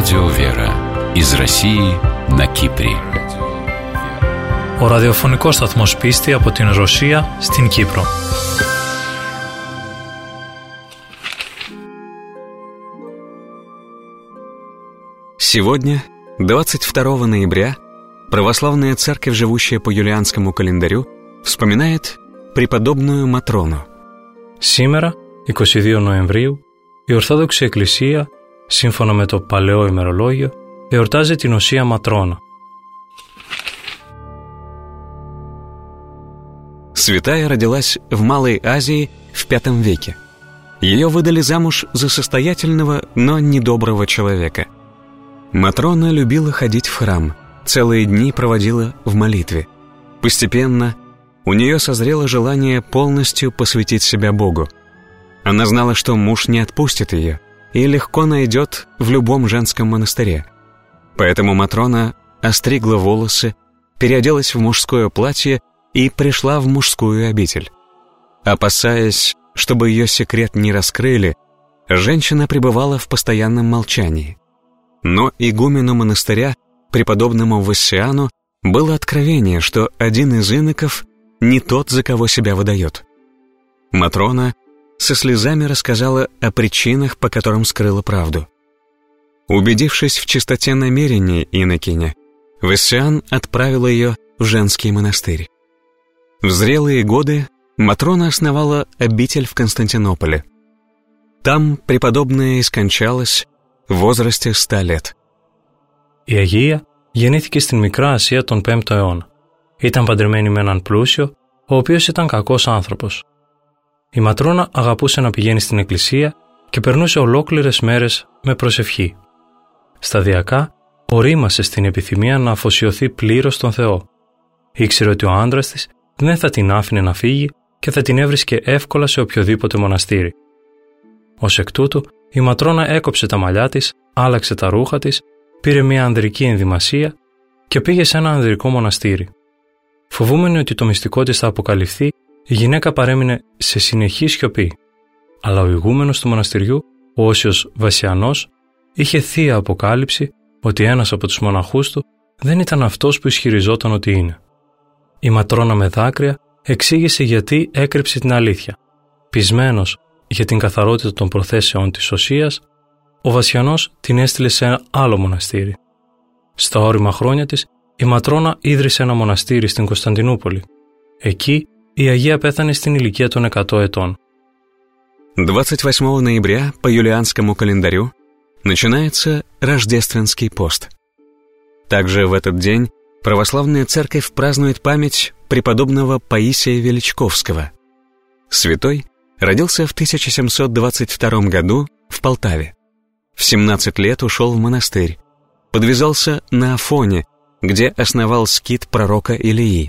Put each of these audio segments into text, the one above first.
Радио Вера из России на Κύπρη. Ο ραδιοφωνικός σταθμός Πίστη από την Ρωσία στην Κύπρο. Сегодня, 22 ноября, православная церковь, живущая по юлианскому календарю, вспоминает преподобную Матрону. Σήμερα, 22 Νοεμβρίου, η Ορθόδοξη Εκκλησία, σύμφωνα με το Παλαιό ημερολόγιο, εορτάζει την Οσία Ματρόνα. Святая родилась в Малой Азии в V веке. Ее выдали замуж за состоятельного, но недоброго человека. Матрона любила ходить в храм, целые дни проводила в молитве. Постепенно у нее созрело желание полностью посвятить себя Богу. Она знала, что муж не отпустит ее и легко найдет в любом женском монастыре. Поэтому Матрона остригла волосы, переоделась в мужское платье и пришла в мужскую обитель. Опасаясь, чтобы ее секрет не раскрыли, женщина пребывала в постоянном молчании. Но игумену монастыря, преподобному Вассиану, было откровение, что один из иноков не тот, за кого себя выдает. Матрона со слезами рассказала о причинах, по которым скрыла правду. Убедившись в чистоте намерений инокиня, Вассиан отправил ее в женский монастырь. В зрелые годы Матрона основала обитель в Константинополе. Там преподобная и скончалась в возрасте 100 λет. Η Αγία γεννήθηκε στην Μικρά Ασία τον 5ο αιώνα. Ήταν παντρεμένη με έναν πλούσιο, ο οποίος ήταν κακός άνθρωπος. Η Ματρόνα αγαπούσε να πηγαίνει στην εκκλησία και περνούσε ολόκληρες μέρες με προσευχή. Σταδιακά ορίμασε στην επιθυμία να αφοσιωθεί πλήρως στον Θεό. Ήξερε ότι ο άντρας της δεν θα την άφηνε να φύγει και θα την έβρισκε εύκολα σε οποιοδήποτε μοναστήρι. Ως εκ τούτου, η Ματρόνα έκοψε τα μαλλιά της, άλλαξε τα ρούχα της, πήρε μια ανδρική ενδυμασία και πήγε σε ένα ανδρικό μοναστήρι. Φοβούμενη ότι το μυστικό της θα αποκαλυφθεί, η γυναίκα παρέμεινε σε συνεχή σιωπή. Αλλά ο ηγούμενος του μοναστηριού, ο Όσιος Βασιανός, είχε θεία αποκάλυψη ότι ένας από τους μοναχούς του δεν ήταν αυτός που ισχυριζόταν ότι είναι. Η Ματρόνα με δάκρυα εξήγησε γιατί έκρυψε την αλήθεια. Πεισμένος για την καθαρότητα των προθέσεων της Οσίας, ο Βασιανός την έστειλε σε ένα άλλο μοναστήρι. Στα όρημα χρόνια της, η Ματρόνα ίδρυσε ένα μοναστήρι στην Κωνσταντινούπολη. Εκεί η Αγία πέθανε στην ηλικία των 100 ετών. 28 ноября по юлианскому календарю начинается Рождественский пост. Также в этот день православная церковь празднует память преподобного Паисия Величковского. Святой родился в 1722 году в Полтаве. В 17 лет ушел в монастырь, подвязался на Афоне, где основал скит пророка Илии.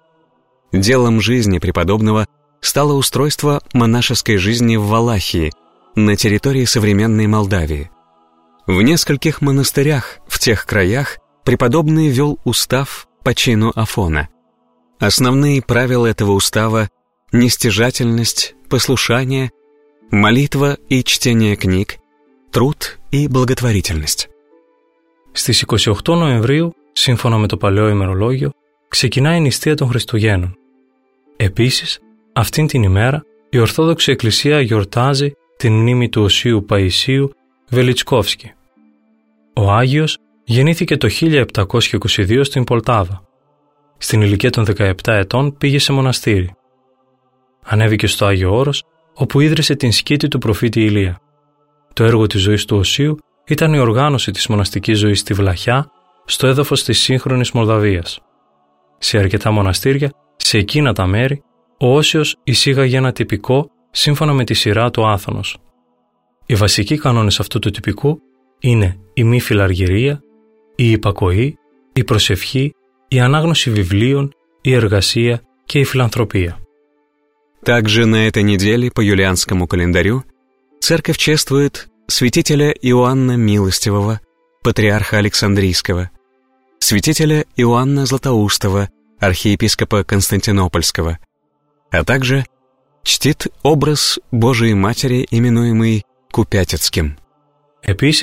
Делом жизни преподобного стало устройство монашеской жизни в Валахии, на территории современной Молдавии. В нескольких монастырях в тех краях преподобный вел устав по чину Афона. Основные правила этого устава – нестяжательность, послушание, молитва и чтение книг, труд и благотворительность. Στις 28 Νοεμβρίου, σύμφωνα με το Παλαιό ημερολόγιο, ξεκινάει η νηστεία των Χριστουγέννων. Επίσης, αυτήν την ημέρα η Ορθόδοξη Εκκλησία γιορτάζει την μνήμη του Οσίου Παϊσίου Βελιτσκόφσκι. Ο Άγιος γεννήθηκε το 1722 στην Πολτάβα. Στην ηλικία των 17 ετών πήγε σε μοναστήρι. Ανέβηκε στο Άγιο Όρος, όπου ίδρυσε την σκήτη του προφήτη Ηλία. Το έργο της ζωής του Οσίου ήταν η οργάνωση της μοναστικής ζωής στη Βλαχιά, στο έδαφος της σύγχρονης Μολδαβίας. Σε αρκετά μοναστήρια, σε εκείνα τα μέρη, ο Όσιος εισήγαγε ένα τυπικό σύμφωνα με τη σειρά του Άθωνος. Οι βασικοί κανόνες αυτού του τυπικού είναι η μη φιλαργυρία, η υπακοή, η προσευχή, η ανάγνωση βιβλίων, η εργασία και η φιλανθρωπία. Также на этой неделе по юлианскому календарю церковь чествует святителя Иоанна Милостивого, патриарха Александрийского, святителя Иоанна Златоустого, архиепископа Константинопольского, а также чтит образ Божией Матери, именуемый Купятицким. Επίσης,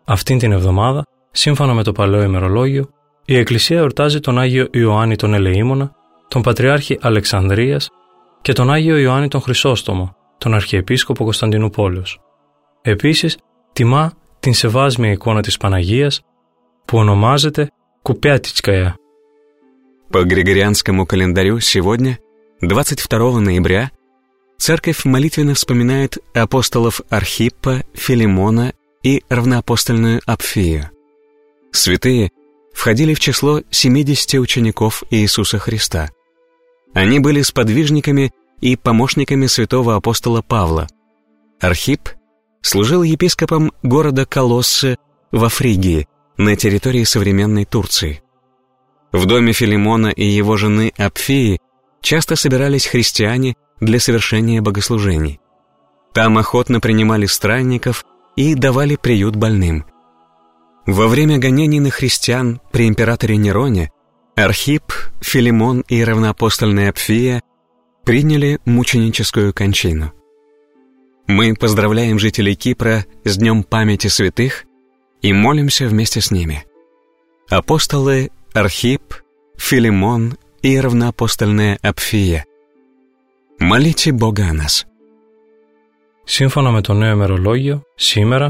Αυτήν την εβδομάδα, σύμφωνα με το Παλαιό Ημερολόγιο, η Εκκλησία εορτάζει τον Άγιο Ιωάννη τον Ελεήμονα, τον Πατριάρχη Αλεξανδρίας και τον Άγιο Ιωάννη τον Χρυσόστομο, τον Αρχιεπίσκοπο Κωνσταντινούπολεως. Επίσης, τιμά την σεβάσμια εικόνα της Παναγίας που ονομάζεται Купятичская. По Григорианскому календарю сегодня, 22 ноября, Церковь молитвенно вспоминает апостолов Архиппа, Филимона и равноапостольную Апфию. Святые входили в число 70 учеников Иисуса Христа. Они были сподвижниками и помощниками святого апостола Павла. Архипп служил епископом города Колоссе во Фригии, на территории современной Турции. В доме Филимона и его жены Апфии часто собирались христиане для совершения богослужений. Там охотно принимали странников и давали приют больным. Во время гонений на христиан при императоре Нероне Архипп, Филимон и равноапостольная Апфия приняли мученическую кончину. Мы поздравляем жителей Кипра с Днем памяти святых и молимся вместе с ними. Апостолы Архипп, Филимон и равноапостольная Апфия, молите Бога о нас. Σύμφωνα με το νέο ημερολόγιο, σήμερα,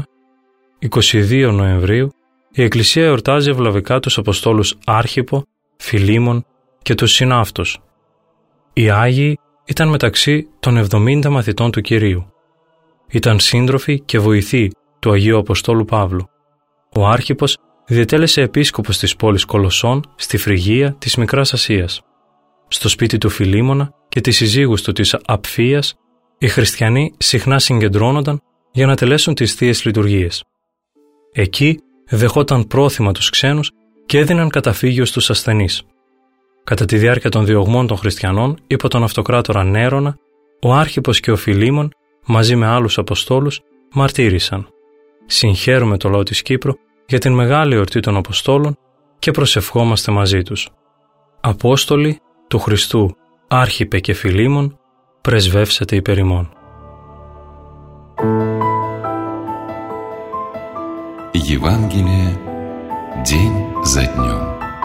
22 Νοεμβρίου, η Εκκλησία εορτάζει ευλαβικά τους Αποστόλους Άρχιππο, Φιλίμων και τους συνάφτους. Οι Άγιοι ήταν μεταξύ των 70 μαθητών του Κυρίου. Ήταν σύντροφοι και βοηθοί του Αγίου Αποστόλου Παύλου. Ο Άρχιππος διετέλεσε επίσκοπος της πόλης Κολοσσών στη Φρυγία της Μικράς Ασίας. Στο σπίτι του Φιλίμωνα και της συζύγους του της Απφίας, οι χριστιανοί συχνά συγκεντρώνονταν για να τελέσουν τις θείες λειτουργίες. Εκεί δεχόταν πρόθυμα τους ξένους και έδιναν καταφύγιο στους ασθενείς. Κατά τη διάρκεια των διωγμών των χριστιανών υπό τον αυτοκράτορα Νέρονα, ο Άρχιππος και ο Φιλίμων, μαζί με άλλους Αποστόλους, μαρτύρησαν. Συγχαίρουμε το λαό της Κύπρου για την μεγάλη εορτή των Αποστόλων και προσευχόμαστε μαζί τους. Απόστολοι του Χριστού, Άρχιππε και Φιλίμων, πρεσβεύσατε υπέρ ημών. Евангелие день за днем.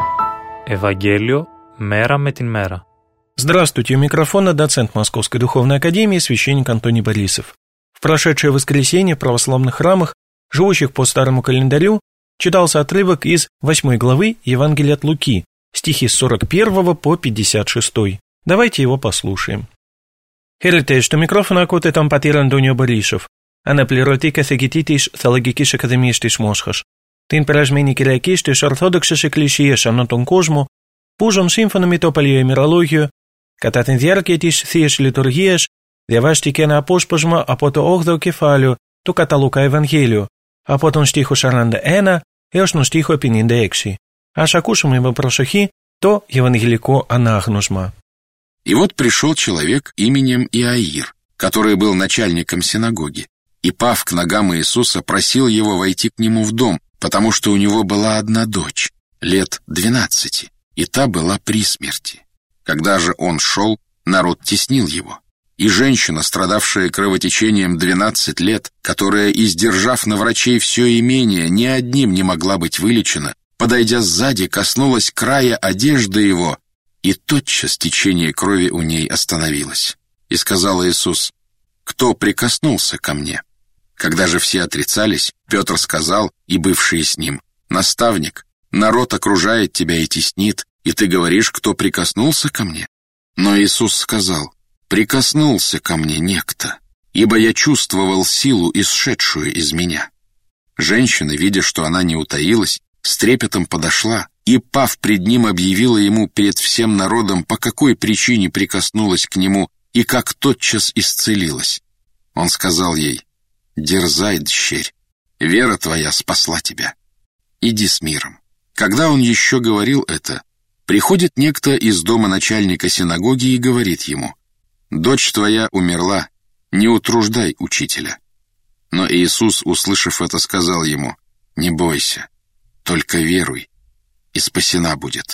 Ευαγγέλιο μέρα με την μέρα. Здравствуйте, у микрофона доцент Московской Духовной Академии, священник Антоний Борисов. В прошедшее воскресенье в православных храмах, живущих по старому календарю, читался отрывок из 8 главы Евангелия от Луки, стихи с 41 по 56. Давайте его послушаем. Χαίρετε, στο μικρόφωνο ακούτε τον πατήρα Αντώνιο Μπορίσοφ, αναπληρωτή καθηγητή της Θεολογικής Ακαδημίας της Μόσχας. Την περασμένη Κυριακή στις Ορθόδοξες Εκκλησίες ανά τον κόσμο, που ζουν σύμφωνα με το Παλαιό Ημερολόγιο, κατά τη διάρκεια της Θείας Λειτουργίας, διαβάστηκε ένα απόσπασμα από το 8ο κεφάλαιο του κατά Λουκά Ευαγγέλιο, από τον στίχο 41 έως τον στίχο 56. Ας ακούσουμε με προσοχή το Ευαγγελικό ανάγνωσμα. И вот пришел человек именем Иаир, который был начальником синагоги, и, пав к ногам Иисуса, просил его войти к нему в дом, потому что у него была одна дочь, лет 12, и та была при смерти. Когда же он шел, народ теснил его. И женщина, страдавшая кровотечением 12 лет, которая, издержав на врачей все имение, ни одним не могла быть вылечена, подойдя сзади, коснулась края одежды его, и тотчас течение крови у ней остановилось. И сказал Иисус: «Кто прикоснулся ко мне?» Когда же все отрицались, Петр сказал, и бывшие с ним: «Наставник, народ окружает тебя и теснит, и ты говоришь, кто прикоснулся ко мне?» Но Иисус сказал: «Прикоснулся ко мне некто, ибо я чувствовал силу, исшедшую из меня». Женщина, видя, что она не утаилась, с трепетом подошла и, пав пред ним, объявила ему перед всем народом, по какой причине прикоснулась к нему и как тотчас исцелилась. Он сказал ей: «Дерзай, дщерь, вера твоя спасла тебя. Иди с миром». Когда он еще говорил это, приходит некто из дома начальника синагоги и говорит ему: «Дочь твоя умерла, не утруждай учителя». Но Иисус, услышав это, сказал ему: «Не бойся, только веруй, и спасена будет».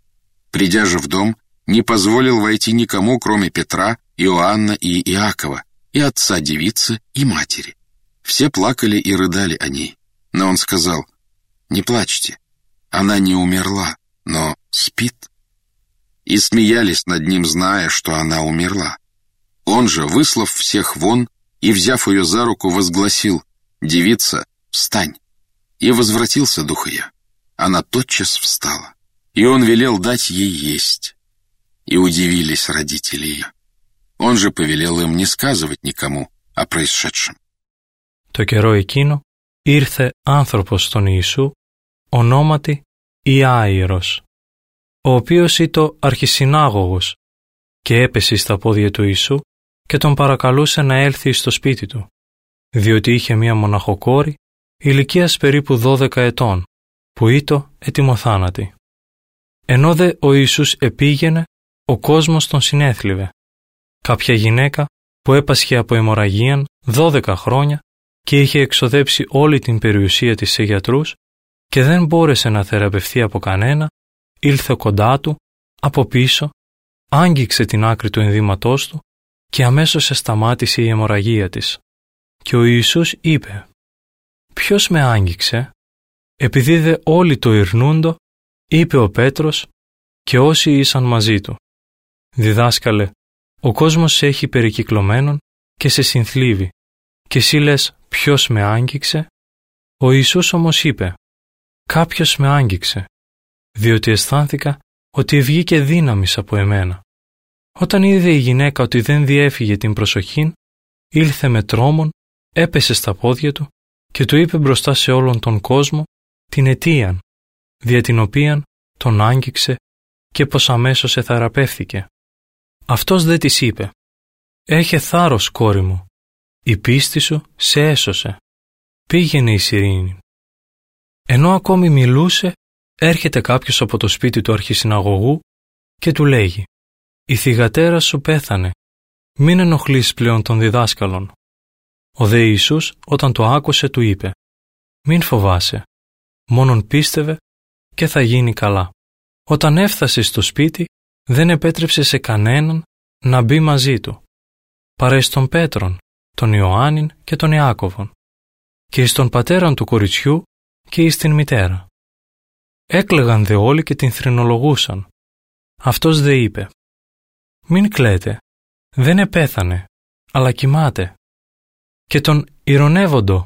Придя же в дом, не позволил войти никому, кроме Петра, Иоанна и Иакова, и отца девицы, и матери. Все плакали и рыдали о ней. Но он сказал: «Не плачьте, она не умерла, но спит». И смеялись над ним, зная, что она умерла. Он же, выслав всех вон и, взяв ее за руку, возгласил: «Девица, встань!» И возвратился дух ее. Она тотчас встала, и он велел дать ей есть. И удивились родители ее. Он же повелел им не сказывать никому о происшедшем. Το καιρό εκείνο ήρθε άνθρωπος στον Ιησού, ονόματι Ιάειρος, ο οποίος ήτο αρχισυνάγωγος, και έπεσε στα πόδια του Ιησού και τον παρακαλούσε να έλθει στο σπίτι του, διότι είχε μία μοναχοκόρη ηλικίας περίπου 12 ετών, που ήτο ετοιμοθάνατη. Ενώ δε ο Ιησούς επήγαινε, ο κόσμος τον συνέθλιβε. Κάποια γυναίκα που έπασχε από αιμορραγίαν 12 χρόνια και είχε εξοδέψει όλη την περιουσία της σε γιατρούς και δεν μπόρεσε να θεραπευθεί από κανένα, ήλθε κοντά του, από πίσω, άγγιξε την άκρη του ενδύματός του και αμέσως σταμάτησε η αιμορραγία της. Και ο Ιησούς είπε: «Ποιος με άγγιξε?» Επειδή δε όλοι το ειρνούντο, είπε ο Πέτρος και όσοι ήσαν μαζί του: «Διδάσκαλε, ο κόσμος σε έχει περικυκλωμένον και σε συνθλίβει, και εσύ λες ποιος με άγγιξε?» Ο Ιησούς όμως είπε: «Κάποιος με άγγιξε, διότι αισθάνθηκα ότι ευγήκε δύναμης από εμένα». Όταν είδε η γυναίκα ότι δεν διέφυγε την προσοχήν, ήλθε με τρόμον, έπεσε στα πόδια του και του είπε μπροστά σε όλον τον κόσμο την αιτίαν, δια την οποίαν τον άγγιξε και πως αμέσως εθαραπεύθηκε. Αυτός δε της είπε: «Έχε θάρρος, κόρη μου, η πίστη σου σε έσωσε, πήγαινε εις ειρήνη». Ενώ ακόμη μιλούσε, έρχεται κάποιος από το σπίτι του αρχισυναγωγού και του λέγει: «Η θυγατέρα σου πέθανε, μην ενοχλείς πλέον τον διδάσκαλον». Ο δε Ιησούς όταν το άκουσε του είπε: «Μην φοβάσαι, μόνον πίστευε και θα γίνει καλά». Όταν έφτασε στο σπίτι, δεν επέτρεψε σε κανέναν να μπει μαζί του, παρά εις τον Πέτρον, τον Ιωάννην και τον Ιάκωβον, και εις τον πατέραν του κοριτσιού και εις την μητέρα. Έκλαιγαν δε όλοι και την θρηνολογούσαν. Αυτός δε είπε: «Μην κλαίτε, δεν επέθανε, αλλά κοιμάται». Και τον ηρωνεύοντο,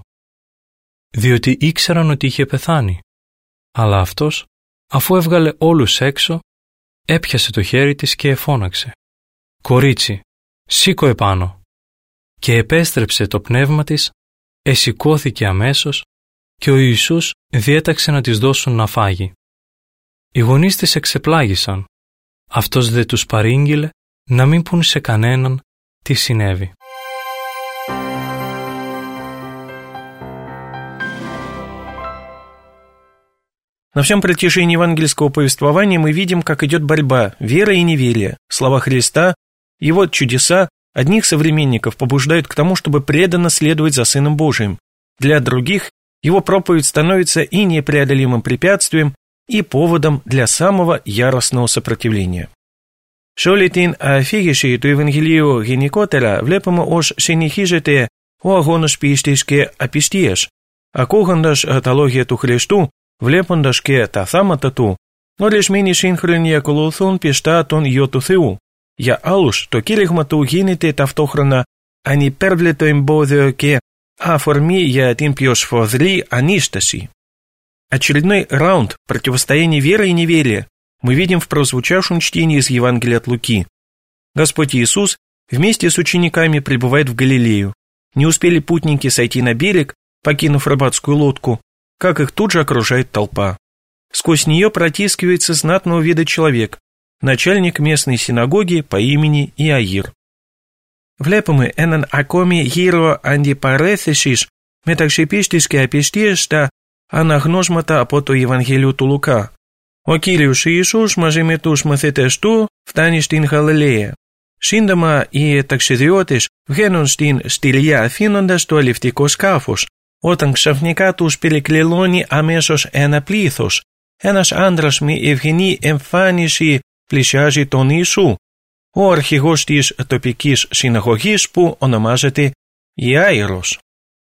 διότι ήξεραν ότι είχε πεθάνει. Αλλά αυτός, αφού έβγαλε όλους έξω, έπιασε το χέρι της και εφώναξε: «Κορίτσι, σήκω επάνω». Και επέστρεψε το πνεύμα της, εσηκώθηκε αμέσως και ο Ιησούς διέταξε να της δώσουν να φάγει. Οι γονείς της εξεπλάγησαν, αυτός δε τους παρήγγειλε να μην πουν σε κανέναν τι συνέβη. На всем протяжении евангельского повествования мы видим, как идет борьба вера и неверия. Слова Христа, Его чудеса одних современников побуждают к тому, чтобы преданно следовать за Сыном Божиим. Для других Его проповедь становится и непреодолимым препятствием, и поводом для самого яростного сопротивления. Шолитин афигиши του Ευαγγελίου γενικότερα βλέπουμε ως συνεχίζεται ο αγώνας πίστης και απιστίας. Ακούγοντας τα λόγια του Χριστού, βλέποντας και τα θάματα του, ορισμένοι σύγχρονοι ακολουθούν πιστά τον Υιό του Θεού. Για άλλους το κήρυγμα του γίνεται ταυτόχρονα ανυπέρβλητο εμπόδιο και αφορμή για την πιο σφοδρή ανίσταση. Очередной раунд противостояния веры и неверия мы видим в прозвучавшем чтении из Евангелия от Луки. Господь Иисус вместе с учениками прибывает в Галилею. Не успели путники сойти на берег, покинув рыбацкую лодку, как их тут же окружает толпа. Сквозь нее протискивается знатного вида человек, начальник местной синагоги по имени Ιαΐρ. Βλέπουμε έναν ακόμη γύρο αντιπαρέθεσης μεταξύ πίστης και απιστίας στα αναγνώσματα από το Ευαγγέλιο του Λουκά. Ο Κύριος Ιησούς μαζί με τους μαθητές του φτάνει στην Γαλιλαία. Σύντομα οι ταξιδιώτες βγαίνουν στην στηλιά αφήνοντας το αλευτικό σκάφος, όταν ξαφνικά τους περικληλώνει αμέσως ένα πλήθος. Ένας άντρας με ευγενή εμφάνιση πλησιάζει τον Ιησού, ο αρχηγός της τοπικής συναγωγής που ονομάζεται Ιάειρος.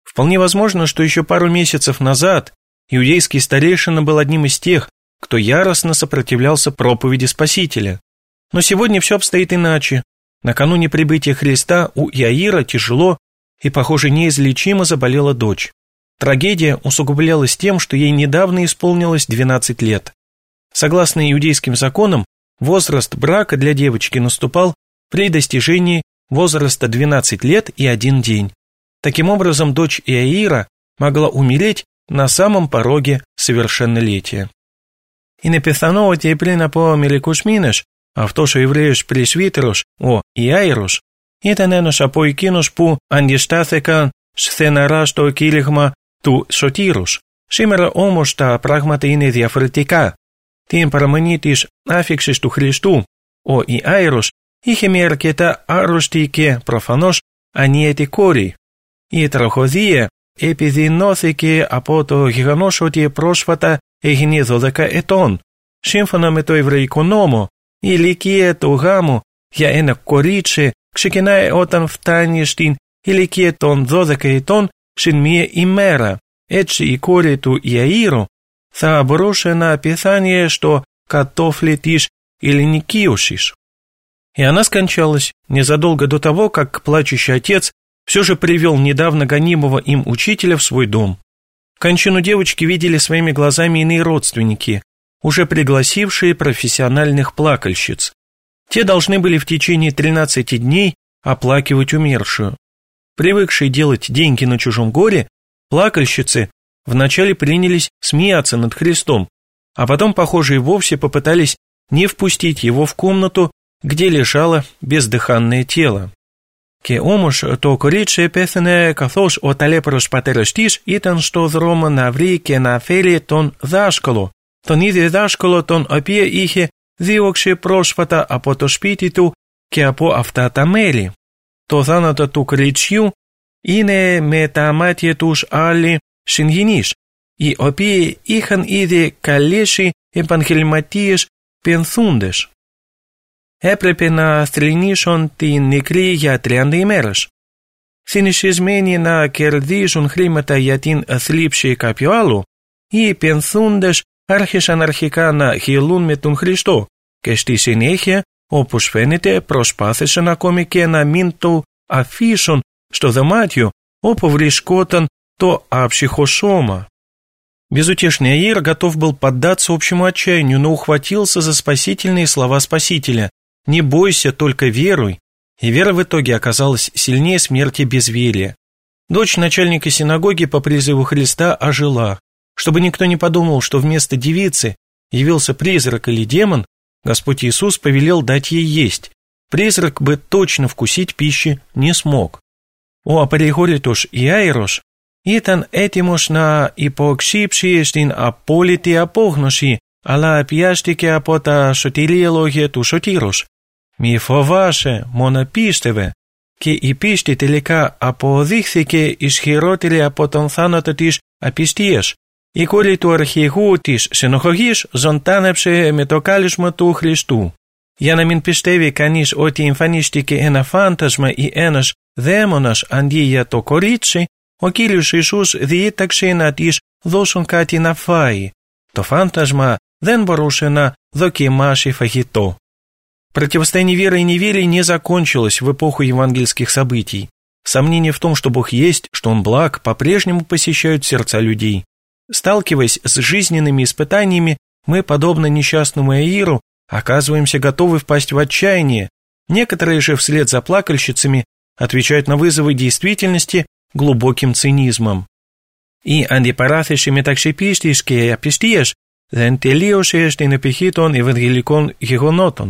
Вполне возможно, что еще пару месяцев назад иудейский старейшина был одним из тех, кто яростно сопротивлялся проповеди Спасителя. Но сегодня все обстоит иначе. Накануне прибытия Христа у Иаира тяжело и, похоже, неизлечимо заболела дочь. Трагедия усугублялась тем, что ей недавно исполнилось 12 лет. Согласно иудейским законам, возраст брака для девочки наступал при достижении возраста 12 лет и 1 день. Таким образом, дочь Иаира могла умереть на самом пороге совершеннолетия. Είναι πιθανό ότι πριν από μερικούς μήνες αυτός ο Εβραίος πρεσβύτερος, ο Ιάηρος, ήταν ένας από εκείνους που αντιστάθηκαν στεναρά στο κήρυγμα του Σωτήρους. Σήμερα όμως τα πράγματα είναι διαφορετικά. Την παραμονή της άφιξης του Χριστού, ο Ιάηρος είχε μια αρκετά άρρωστη και προφανώς ανίατη κόρη. Η τραγωδία επιδεινώθηκε από το γεγονός ότι πρόσφατα έγινε 12 ετών. Σύμφωνα με το εβραϊκό νόμο, η ηλικία του γάμου για ένα κορίτσι ξεκινάει όταν φτάνει στην ηλικία των 12 ετών συν μία ημέρα. Έτσι η κόρη του Ιαΐρου θα μπορούσε να писание, что κατόφλι της ηλικίωσης. И она скончалась незадолго до того, как плачущий отец все же привел недавно гонимого им учителя в свой дом. Кончину девочки видели своими глазами иные родственники, уже пригласившие профессиональных плакальщиц. Те должны были в течение 13 дней оплакивать умершую. Привыкшие делать деньги на чужом горе, плакальщицы вначале принялись смеяться над Христом, а потом, похоже, и вовсе попытались не впустить его в комнату, где лежало бездыханное тело. Και όμως το κορίτσι επέθανε καθώς ο ταλέπωρος πατέρας της ήταν στο δρόμο να βρει και να φέρει τον δάσκαλο, τον ίδιο δάσκαλο τον οποίο είχε διώξει πρόσφατα από το σπίτι του και από αυτά τα μέλη. Το θάνατο του κοριτσιού είναι με τα μάτια τους άλλοι συγγενείς, οι οποίοι είχαν ήδη καλέσει επαγγελματίες πενθούντες. Έπρεπε να θρηνήσουν την νεκρή για 30 ημέρες. Συνηθισμένοι να κερδίζουν χρήματα για την θλίψη κάποιου άλλου, οι πενθούντες άρχισαν αρχικά να γελούν με τον Χριστό και στη συνέχεια, όπως φαίνεται, προσπάθησαν ακόμη και να μην το αφήσουν στο δωμάτιο όπου βρισκόταν το άψυχο сoma. Безутешный Иаир готов был поддаться общему отчаянию, но ухватился за спасительные слова Спасителя: «Не бойся, только веруй». И вера в итоге оказалась сильнее смерти безверия. Дочь начальника синагоги по призыву Христа ожила. Чтобы никто не подумал, что вместо девицы явился призрак или демон, Господь Иисус повелел дать ей есть. Призрак бы точно вкусить пищи не смог. Ο απεριγόρητος Ιάηρος ήταν έτοιμος να υποξύψει στην απόλυτη απόγνωση, αλλά πιάστηκε από τα σωτηρία λόγια του Σωτήρους. «Μη φοβάσαι, μόνο πίστευε». Και η πίστη τελικά αποδείχθηκε ισχυρότερη από τον θάνατο της απιστίας. Η κόρη του αρχηγού της συναγωγής ζωντάνεψε με το κάλεσμα του Χριστού. Για να μην πιστεύει κανείς ότι εμφανίστηκε ένα φάντασμα ή ένας δαίμονας αντί για το κορίτσι, ο Κύριος Ιησούς διέταξε να της δώσουν κάτι να φάει. Το φάντασμα δεν μπορούσε να δοκιμάσει фагито. Противостояние веры и неверия не закончилось в эпоху евангельских событий. Сомнения в том, что Бог есть, что Он благ, по-прежнему посещают сердца людей. Сталкиваясь с жизненными испытаниями, мы, подобно несчастному Иаиру, оказываемся готовы впасть в отчаяние. Некоторые же вслед за плакальщицами отвечают на вызовы действительности глубоким цинизмом. Οι αντιπαράθεση μεταξύ πίστης και απιστίας δεν τελείωσε στην εποχή των ευαγγελικών γεγονότων.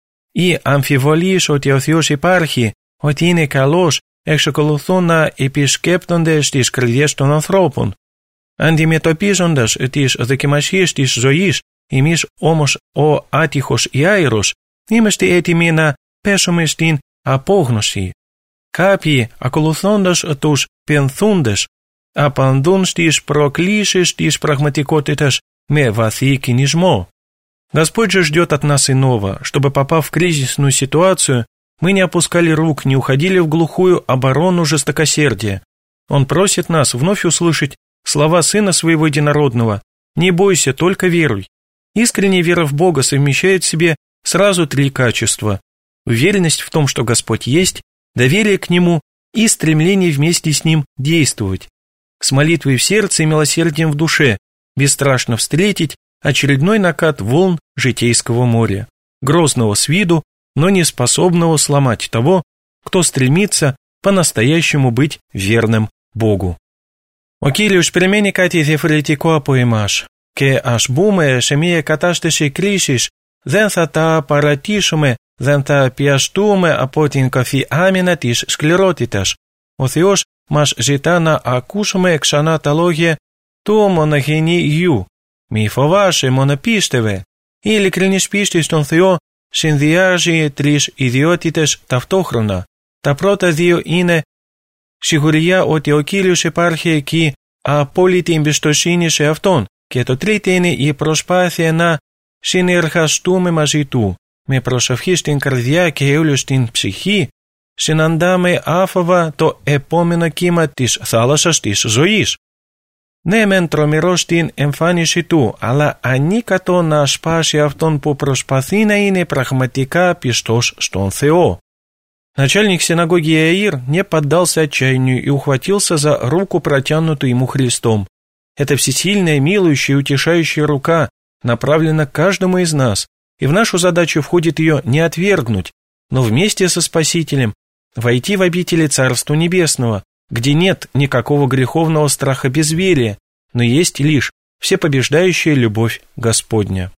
Οι αμφιβολίες ότι ο Θεός υπάρχει, ότι είναι καλός, εξακολουθούν να επισκέπτονται στις καρδιές των ανθρώπων. Αντιμετωπίζοντας τις δοκιμασίες της ζωής, εμείς όμως ο άτυχος Ιάηρος είμαστε έτοιμοι να πέσουμε στην απόγνωση. Κάποιοι, ακολουθώντας τους πενθούντες, απαντούν στις προκλήσεις της πραγματικότητας με βαθύ κινησμό. Господь же ждет от нас иного, чтобы, попав в кризисную ситуацию, мы не опускали рук, не уходили в глухую оборону жестокосердия. Он просит нас вновь услышать слова Сына Своего Единородного: «Не бойся, только веруй». Искренняя вера в Бога совмещает в себе сразу 3 качества: уверенность в том, что Господь есть, доверие к Нему и стремление вместе с Ним действовать. С молитвой в сердце и милосердием в душе бесстрашно встретить очередной накат волн житейского моря, грозного с виду, но не способного сломать того, кто стремится по-настоящему быть верным Богу. «Ο Κύριος περιμένει κάτι διαφορετικό από εμάς και ας μπούμε σε μια κατάσταση κρίσης, δεν θα τα παρατήσουμε, δεν θα πιαστούμε από την κοφή άμυνα της σκληρότητας. Ο Θεός μας ζητά να ακούσουμε ξανά τα λόγια του μοναχηνή Υιού. Μη φοβάσαι, μόνο πίστευε. Η ειλικρινής πίστη στον Θεό συνδυάζει 3 ιδιότητες ταυτόχρονα. Τα πρώτα 2 είναι σιγουριά ότι ο Κύριος υπάρχει εκεί, απόλυτη εμπιστοσύνη σε Αυτόν, και το τρίτο είναι η προσπάθεια να συνεργαστούμε μαζί Του. Με προσευχή στην καρδιά και έολο στην ψυχή συναντάμε άφοβα το επόμενο κύμα της θάλασσας της ζωής. Ναι, μεν τρομερό στην εμφάνιση Του, αλλά ανίκατο να σπάσει αυτόν που προσπαθεί να είναι πραγματικά πιστός στον Θεό. Начальник синагоги Иаир не поддался отчаянию и ухватился за руку, протянутую ему Христом. Эта всесильная, милующая и утешающая рука направлена к каждому из нас, и в нашу задачу входит ее не отвергнуть, но вместе со Спасителем войти в обители Царства Небесного, где нет никакого греховного страха безверия, но есть лишь всепобеждающая любовь Господня.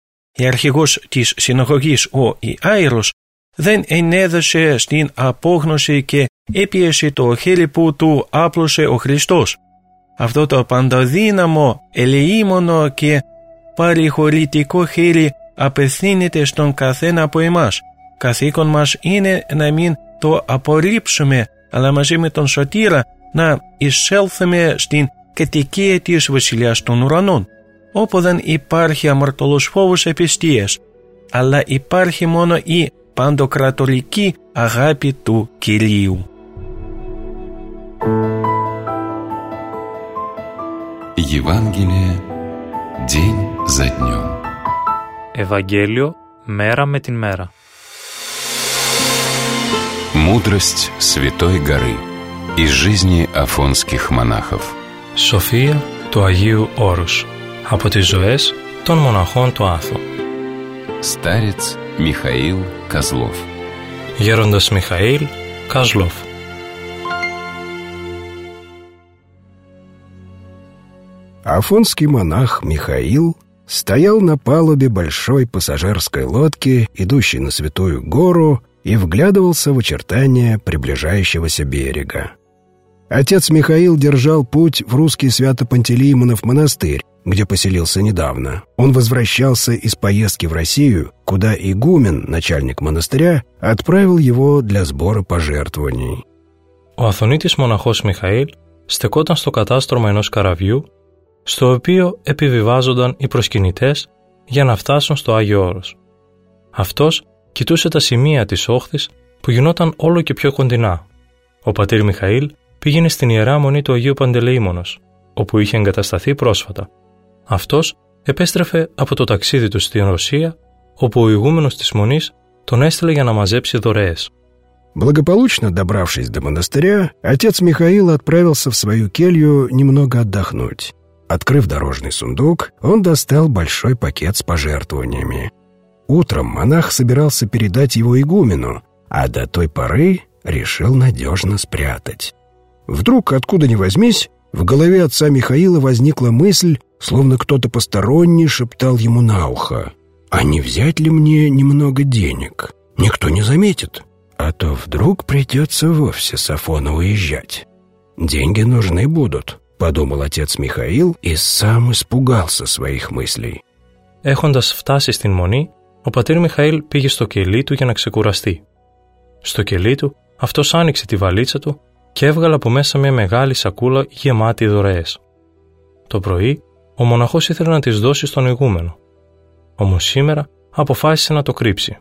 Η αρχηγός της συναγωγής ο Ιάειρος δεν ενέδωσε στην απόγνωση και έπιεσε το χέρι που του άπλωσε ο Χριστός. Αυτό το παντοδύναμο, ελεήμονο και παρηχωρητικό χέρι απευθύνεται στον καθένα από εμάς. Καθήκον μας είναι να μην το απορρίψουμε, αλλά μαζί με τον Σωτήρα να εισέλθουμε στην κατοικία της Βασιλιάς των Ουρανών, όπου δεν υπάρχει αμαρτωλός φόβος απιστίας, αλλά υπάρχει μόνο η παντοκρατορική αγάπη του Κυρίου. Евангелие день за днем. Ευαγγέλιο μέρα με την μέρα. Мудрость Святой горы из жизни афонских монахов. Σοφία του Αγίου Όρους από τις ζωές των μοναχών του Άθου. Старец Михаил Козлов. Γέροντας Μιχαήλ Καζλόφ. Афонский монах Михаил стоял на палубе большой пассажирской лодки, идущей на Святую гору, и вглядывался в очертания приближающегося берега. Отец Михаил держал путь в русский Свято-Пантелеимонов монастырь, где поселился недавно. Он возвращался из поездки в Россию, куда игумен, начальник монастыря, отправил его для сбора пожертвований. Ο Αθωνίτης μοναχός Μιχαήλ στεκόταν στο κατάστρωμα ενός καραβιού, στο οποίο επιβιβάζονταν οι προσκυνητές για να φτάσουν στο Άγιο Όρος. Αυτός κοιτούσε τα σημεία της όχθης που γινόταν όλο και πιο κοντινά. Ο πατήρ Μιχαήλ πήγαινε στην Ιερά Μονή του Αγίου Παντελεήμονος, όπου είχε εγκατασταθεί πρόσφατα. Αυτός επέστρεφε από το ταξίδι του στην Ρωσία, όπου ο ηγούμενος της Μονής τον έστειλε για να μαζέψει δωρεές. Благополучно добравшись до монастыря, отец Михаил отправился в свою келью немного отдохнуть. Открыв дорожный сундук, он достал большой пакет с пожертвованиями. Утром монах собирался передать его игумену, а до той поры решил надежно спрятать. Вдруг, откуда ни возьмись, в голове отца Михаила возникла мысль, словно кто-то посторонний шептал ему на ухо: «А не взять ли мне немного денег? Никто не заметит, а то вдруг придется вовсе с Афона уезжать. Деньги нужны будут», — подумал отец Михаил и сам испугался своих мыслей. Έχοντας φτάσει στην Μονή, ο πατήρ Μιχαήλ πήγε στο κελί του για να ξεκουραστεί. Στο κελί του, αυτός άνοιξε τη βαλίτσα του και έβγαλε από μέσα μια μεγάλη σακούλα γεμάτη δωρεές. Το πρωί, ο μοναχός ήθελε να τις δώσει στον ηγούμενο. Όμως σήμερα αποφάσισε να το κρύψει.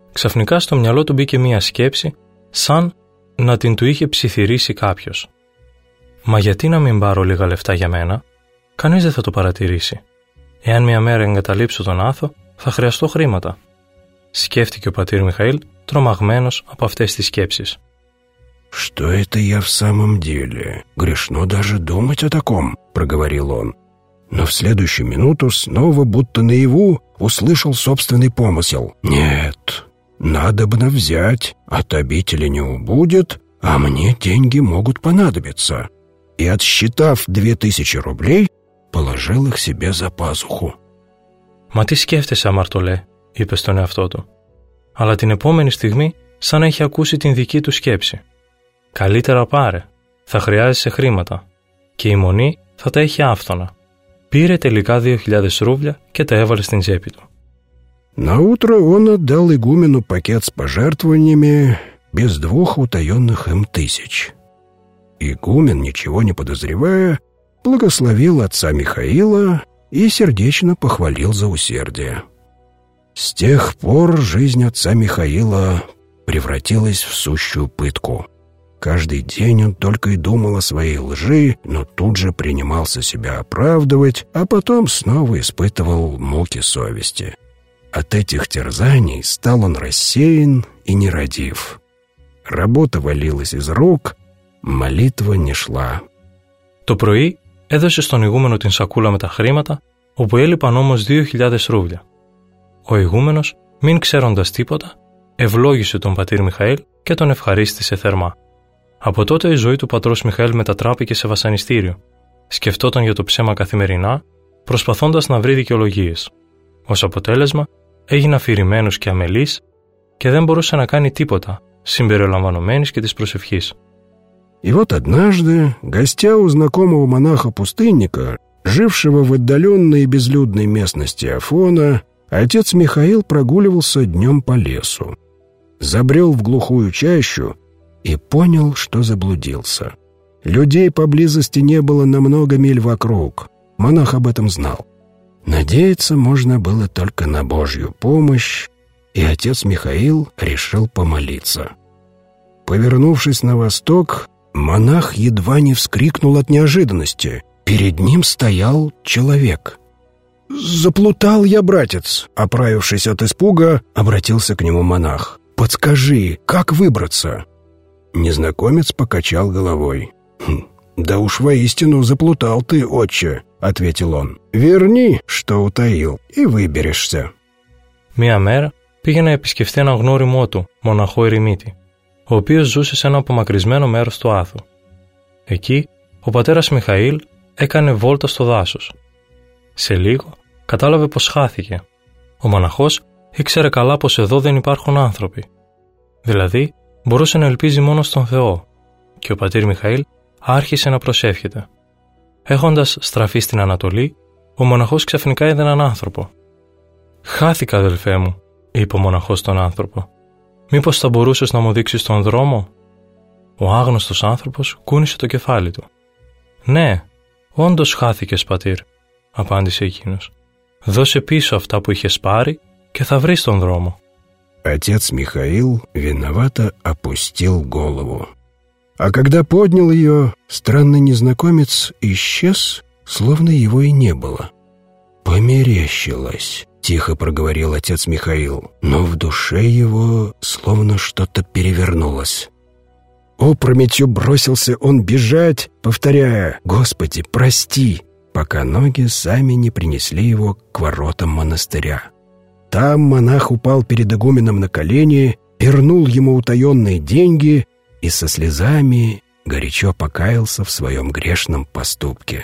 Ξαφνικά στο μυαλό του μπήκε μια σκέψη, σαν να την του είχε ψιθυρίσει κάποιος. «Μα γιατί να μην πάρω λίγα λεφτά για μένα? Κανείς δεν θα το παρατηρήσει. Εάν μια μέρα εγκαταλείψω τον Άθο, θα χρειαστώ χρήματα», σκέφτηκε ο πατήρ Μιχαήλ, τρομαγμένος από αυτές τις σκέψεις. «Что это я в самом деле? Грешно даже думать о таком», — проговорил он. Но в следующую минуту снова, будто наяву, услышал собственный помысел. «Нет, надобно взять, от обители не убудет, а мне деньги могут понадобиться». И, отсчитав 2000 рублей, положил их себе за пазуху. «Μα τι σκέφτεσαι, αμαρτωλέ», είπε στον εαυτό του. Αλλά την επόμενη στιγμή, σαν να έχει ακούσει την δική του σκέψη. «Καλύτερα πάρε, θα χρειάζεσαι χρήματα». Και η μονή θα τα έχει άφθονα. Πήρε τελικά 2.000 ρούβλια και τα έβαλε στην τσέπη του. Наутро он отдал игумену пакет с пожертвованиями без 2 утаенных им 1000. Игумен, ничего не подозревая, благословил отца Михаила и сердечно похвалил за усердие. С тех пор жизнь отца Михаила превратилась в сущую пытку. Каждый день он только и думал о своей лжи, но тут же принимался себя оправдывать, а потом снова испытывал муки совести. От этих терзаний стал он рассеян и нерадив. Работа валилась из рук, молитва не шла. Το πρωί έδωσε στον ηγούμενο την σακούλα με τα χρήματα, όπου έλειπαν όμως 2.000 ρούβλια. Ο ηγούμενος, μην ξέροντας τίποτα, ευλόγησε τον πατήρ Μιχαήλ και τον ευχαρίστησε θερμά. Από τότε η ζωή του πατρός Μιχαήλ μετατράπηκε σε βασανιστήριο. Σκεφτόταν για το ψέμα καθημερινά, προσπαθώντας να βρει δικαιολογίες. Ως αποτέλεσμα, έγινε αφηρημένος και αμελής και δεν μπορούσε να κάνει τίποτα, συμπεριλαμβανομένης και της προσευχής. И вот однажды, гостя у знакомого монаха-пустынника, жившего в отдаленной и безлюдной местности Афона, отец Михаил прогуливался днем по лесу. Забрел в глухую чащу и понял, что заблудился. Людей поблизости не было на много миль вокруг. Монах об этом знал. Надеяться можно было только на Божью помощь, и отец Михаил решил помолиться. Повернувшись на восток, монах едва не вскрикнул от неожиданности. Перед ним стоял человек. «Заплутал я, братец!» Оправившись от испуга, обратился к нему монах. «Подскажи, как выбраться?» Незнакомец покачал головой. «Да уж воистину заплутал ты, отче», — ответил он. «Верни, что утаил, и выберешься». Μία μέρα πήγε να επισκεφθεί έναν γνώριμό του, μοναχό ερημίτη, ο οποίος ζούσε σε ένα απομακρυσμένο μέρος του Άθου. Εκεί, ο πατέρας Μιχαήλ έκανε βόλτα στο δάσος. Σε λίγο, κατάλαβε πως χάθηκε. Ο μοναχός ήξερε καλά πως εδώ δεν υπάρχουν άνθρωποι. Δηλαδή, μπορούσε να ελπίζει μόνο στον Θεό, και ο πατήρ Μιχαήλ άρχισε να προσεύχεται. Έχοντας στραφεί στην Ανατολή, ο μοναχός ξαφνικά είδε έναν άνθρωπο. «Χάθηκα, αδελφέ μου», είπε ο μοναχός στον άνθρωπο. «Μήπως θα μπορούσες να μου δείξεις τον δρόμο?» Ο άγνωστος άνθρωπος κούνησε το κεφάλι του. «Ναι, όντως χάθηκες, πατήρ», απάντησε εκείνος. «Δώσε πίσω αυτά που είχες πάρει και θα βρεις τον δρόμο». Отец Михаил виновато опустил голову. А когда поднял ее, странный незнакомец исчез, словно его и не было. «Померещилось», — тихо проговорил отец Михаил, но в душе его словно что-то перевернулось. Опрометью бросился он бежать, повторяя «Господи, прости», пока ноги сами не принесли его к воротам монастыря. Там монах упал перед игуменом на колени, вернул ему утаенные деньги и со слезами горячо покаялся в своем грешном поступке.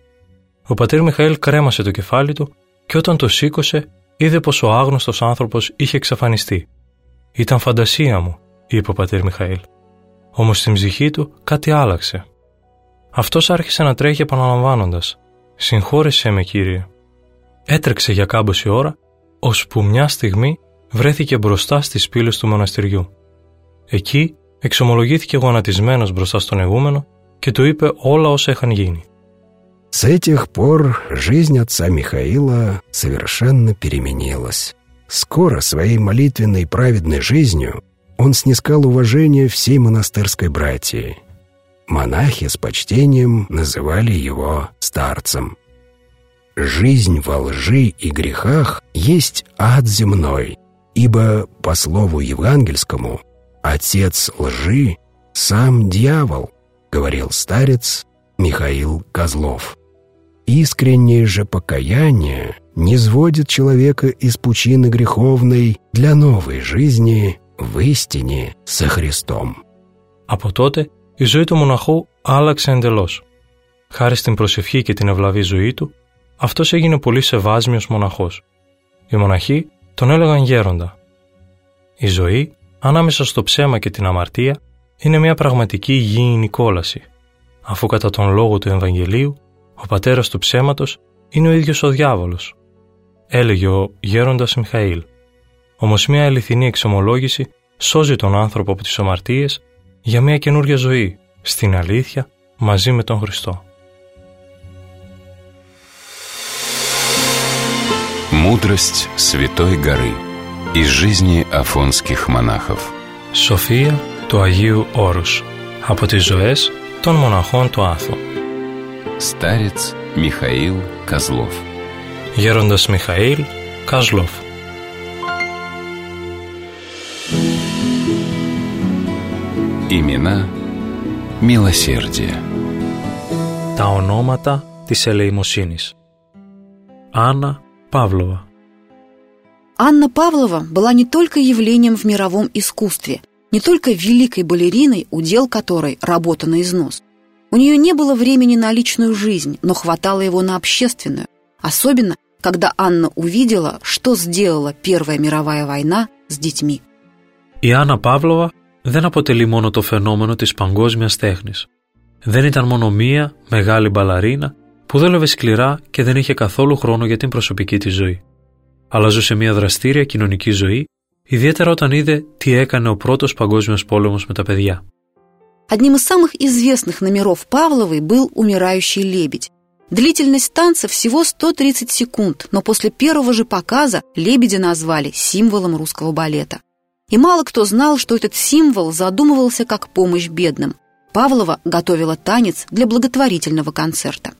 Ο πατήρ Μιχαήλ κρέμασε το κεφάλι του και όταν το σήκωσε είδε πως ο άγνωστος άνθρωπος είχε εξαφανιστεί. «Ήταν φαντασία μου», είπε ο πατήρ Μιχαήλ. Όμως στην ψυχή του κάτι άλλαξε. Αυτός άρχισε να τρέχει επαναλαμβάνοντας «Συγχώρεσέ με, Κύριε». Έτρεξε για κάμποση ώρα, ώσπου μια στιγμή βρέθηκε μπροστά στις πύλες του μοναστηριού. Εκεί εξομολογήθηκε γονατισμένος μπροστά στον ηγούμενο και του είπε όλα όσα είχαν γίνει. С этих пор жизнь отца Михаила совершенно переменилась. Скоро своей молитвенной и праведной жизнью он снискал уважение всей монастырской братьи. монахи с почтением называли его старцем. «Жизнь во лжи и грехах есть ад земной, ибо, по слову евангельскому, отец лжи — сам дьявол», — говорил старец Михаил Козлов. Искреннее же покаяние низводит человека из пучины греховной для новой жизни в истине со Χριστом. Από τότε η ζωή του μοναχού άλλαξε εντελώς. Χάρη στην προσευχή και την ευλαβή ζωή του, αυτός έγινε πολύ σεβάσμιος μοναχός. Οι μοναχοί τον έλεγαν γέροντα. Η ζωή, ανάμεσα στο ψέμα και την αμαρτία, είναι μια πραγματική υγιεινή κόλαση, αφού κατά τον λόγο του Ευαγγελίου, ο πατέρας του ψέματος είναι ο ίδιος ο διάβολος, έλεγε ο γέροντας Μιχαήλ. Όμως μια αληθινή εξομολόγηση σώζει τον άνθρωπο από τις αμαρτίες για μια καινούργια ζωή, στην αλήθεια, μαζί με τον Χριστό. Мудрость Святой горы. Из жизни афонских μονάχов. Σοφία του Αγίου Όρους. Από τις ζωές των μοναχών του Άθου. Старец Михаил Козлов. Γέροντας Μιχαήλ Καζλόφ. Имена милосердия. Τα ονόματα της ελεημοσύνης. Анна Павлова. Анна Павлова была не только явлением в мировом искусстве, не только великой балериной, удел которой работа на износ. У нее не было времени на личную жизнь, но хватало его на общественную, особенно когда Анна увидела, что сделала Первая мировая война с детьми. Η Άννα Παύλοβα δεν αποτελεί μόνο το φαινόμενο της παγκόσμιας τέχνης. Δεν ήταν μόνο μία μεγάλη μπαλαρίνα που δούλευε σκληρά και δεν είχε καθόλου χρόνο για την προσωπική της ζωή. Αλλά ζούσε μια δραστήρια κοινωνική ζωή, ιδιαίτερα όταν είδε τι έκανε ο πρώτος παγκόσμιος πόλεμος με τα παιδιά. Одним из самых известных номеров Павловой был «Умирающий лебедь». Длительность танца всего 130 секунд, но после первого же показа лебедя назвали символом русского балета. И мало кто знал, что этот символ задумывался как помощь бедным. Павлова готовила танец для благотворительного концерта.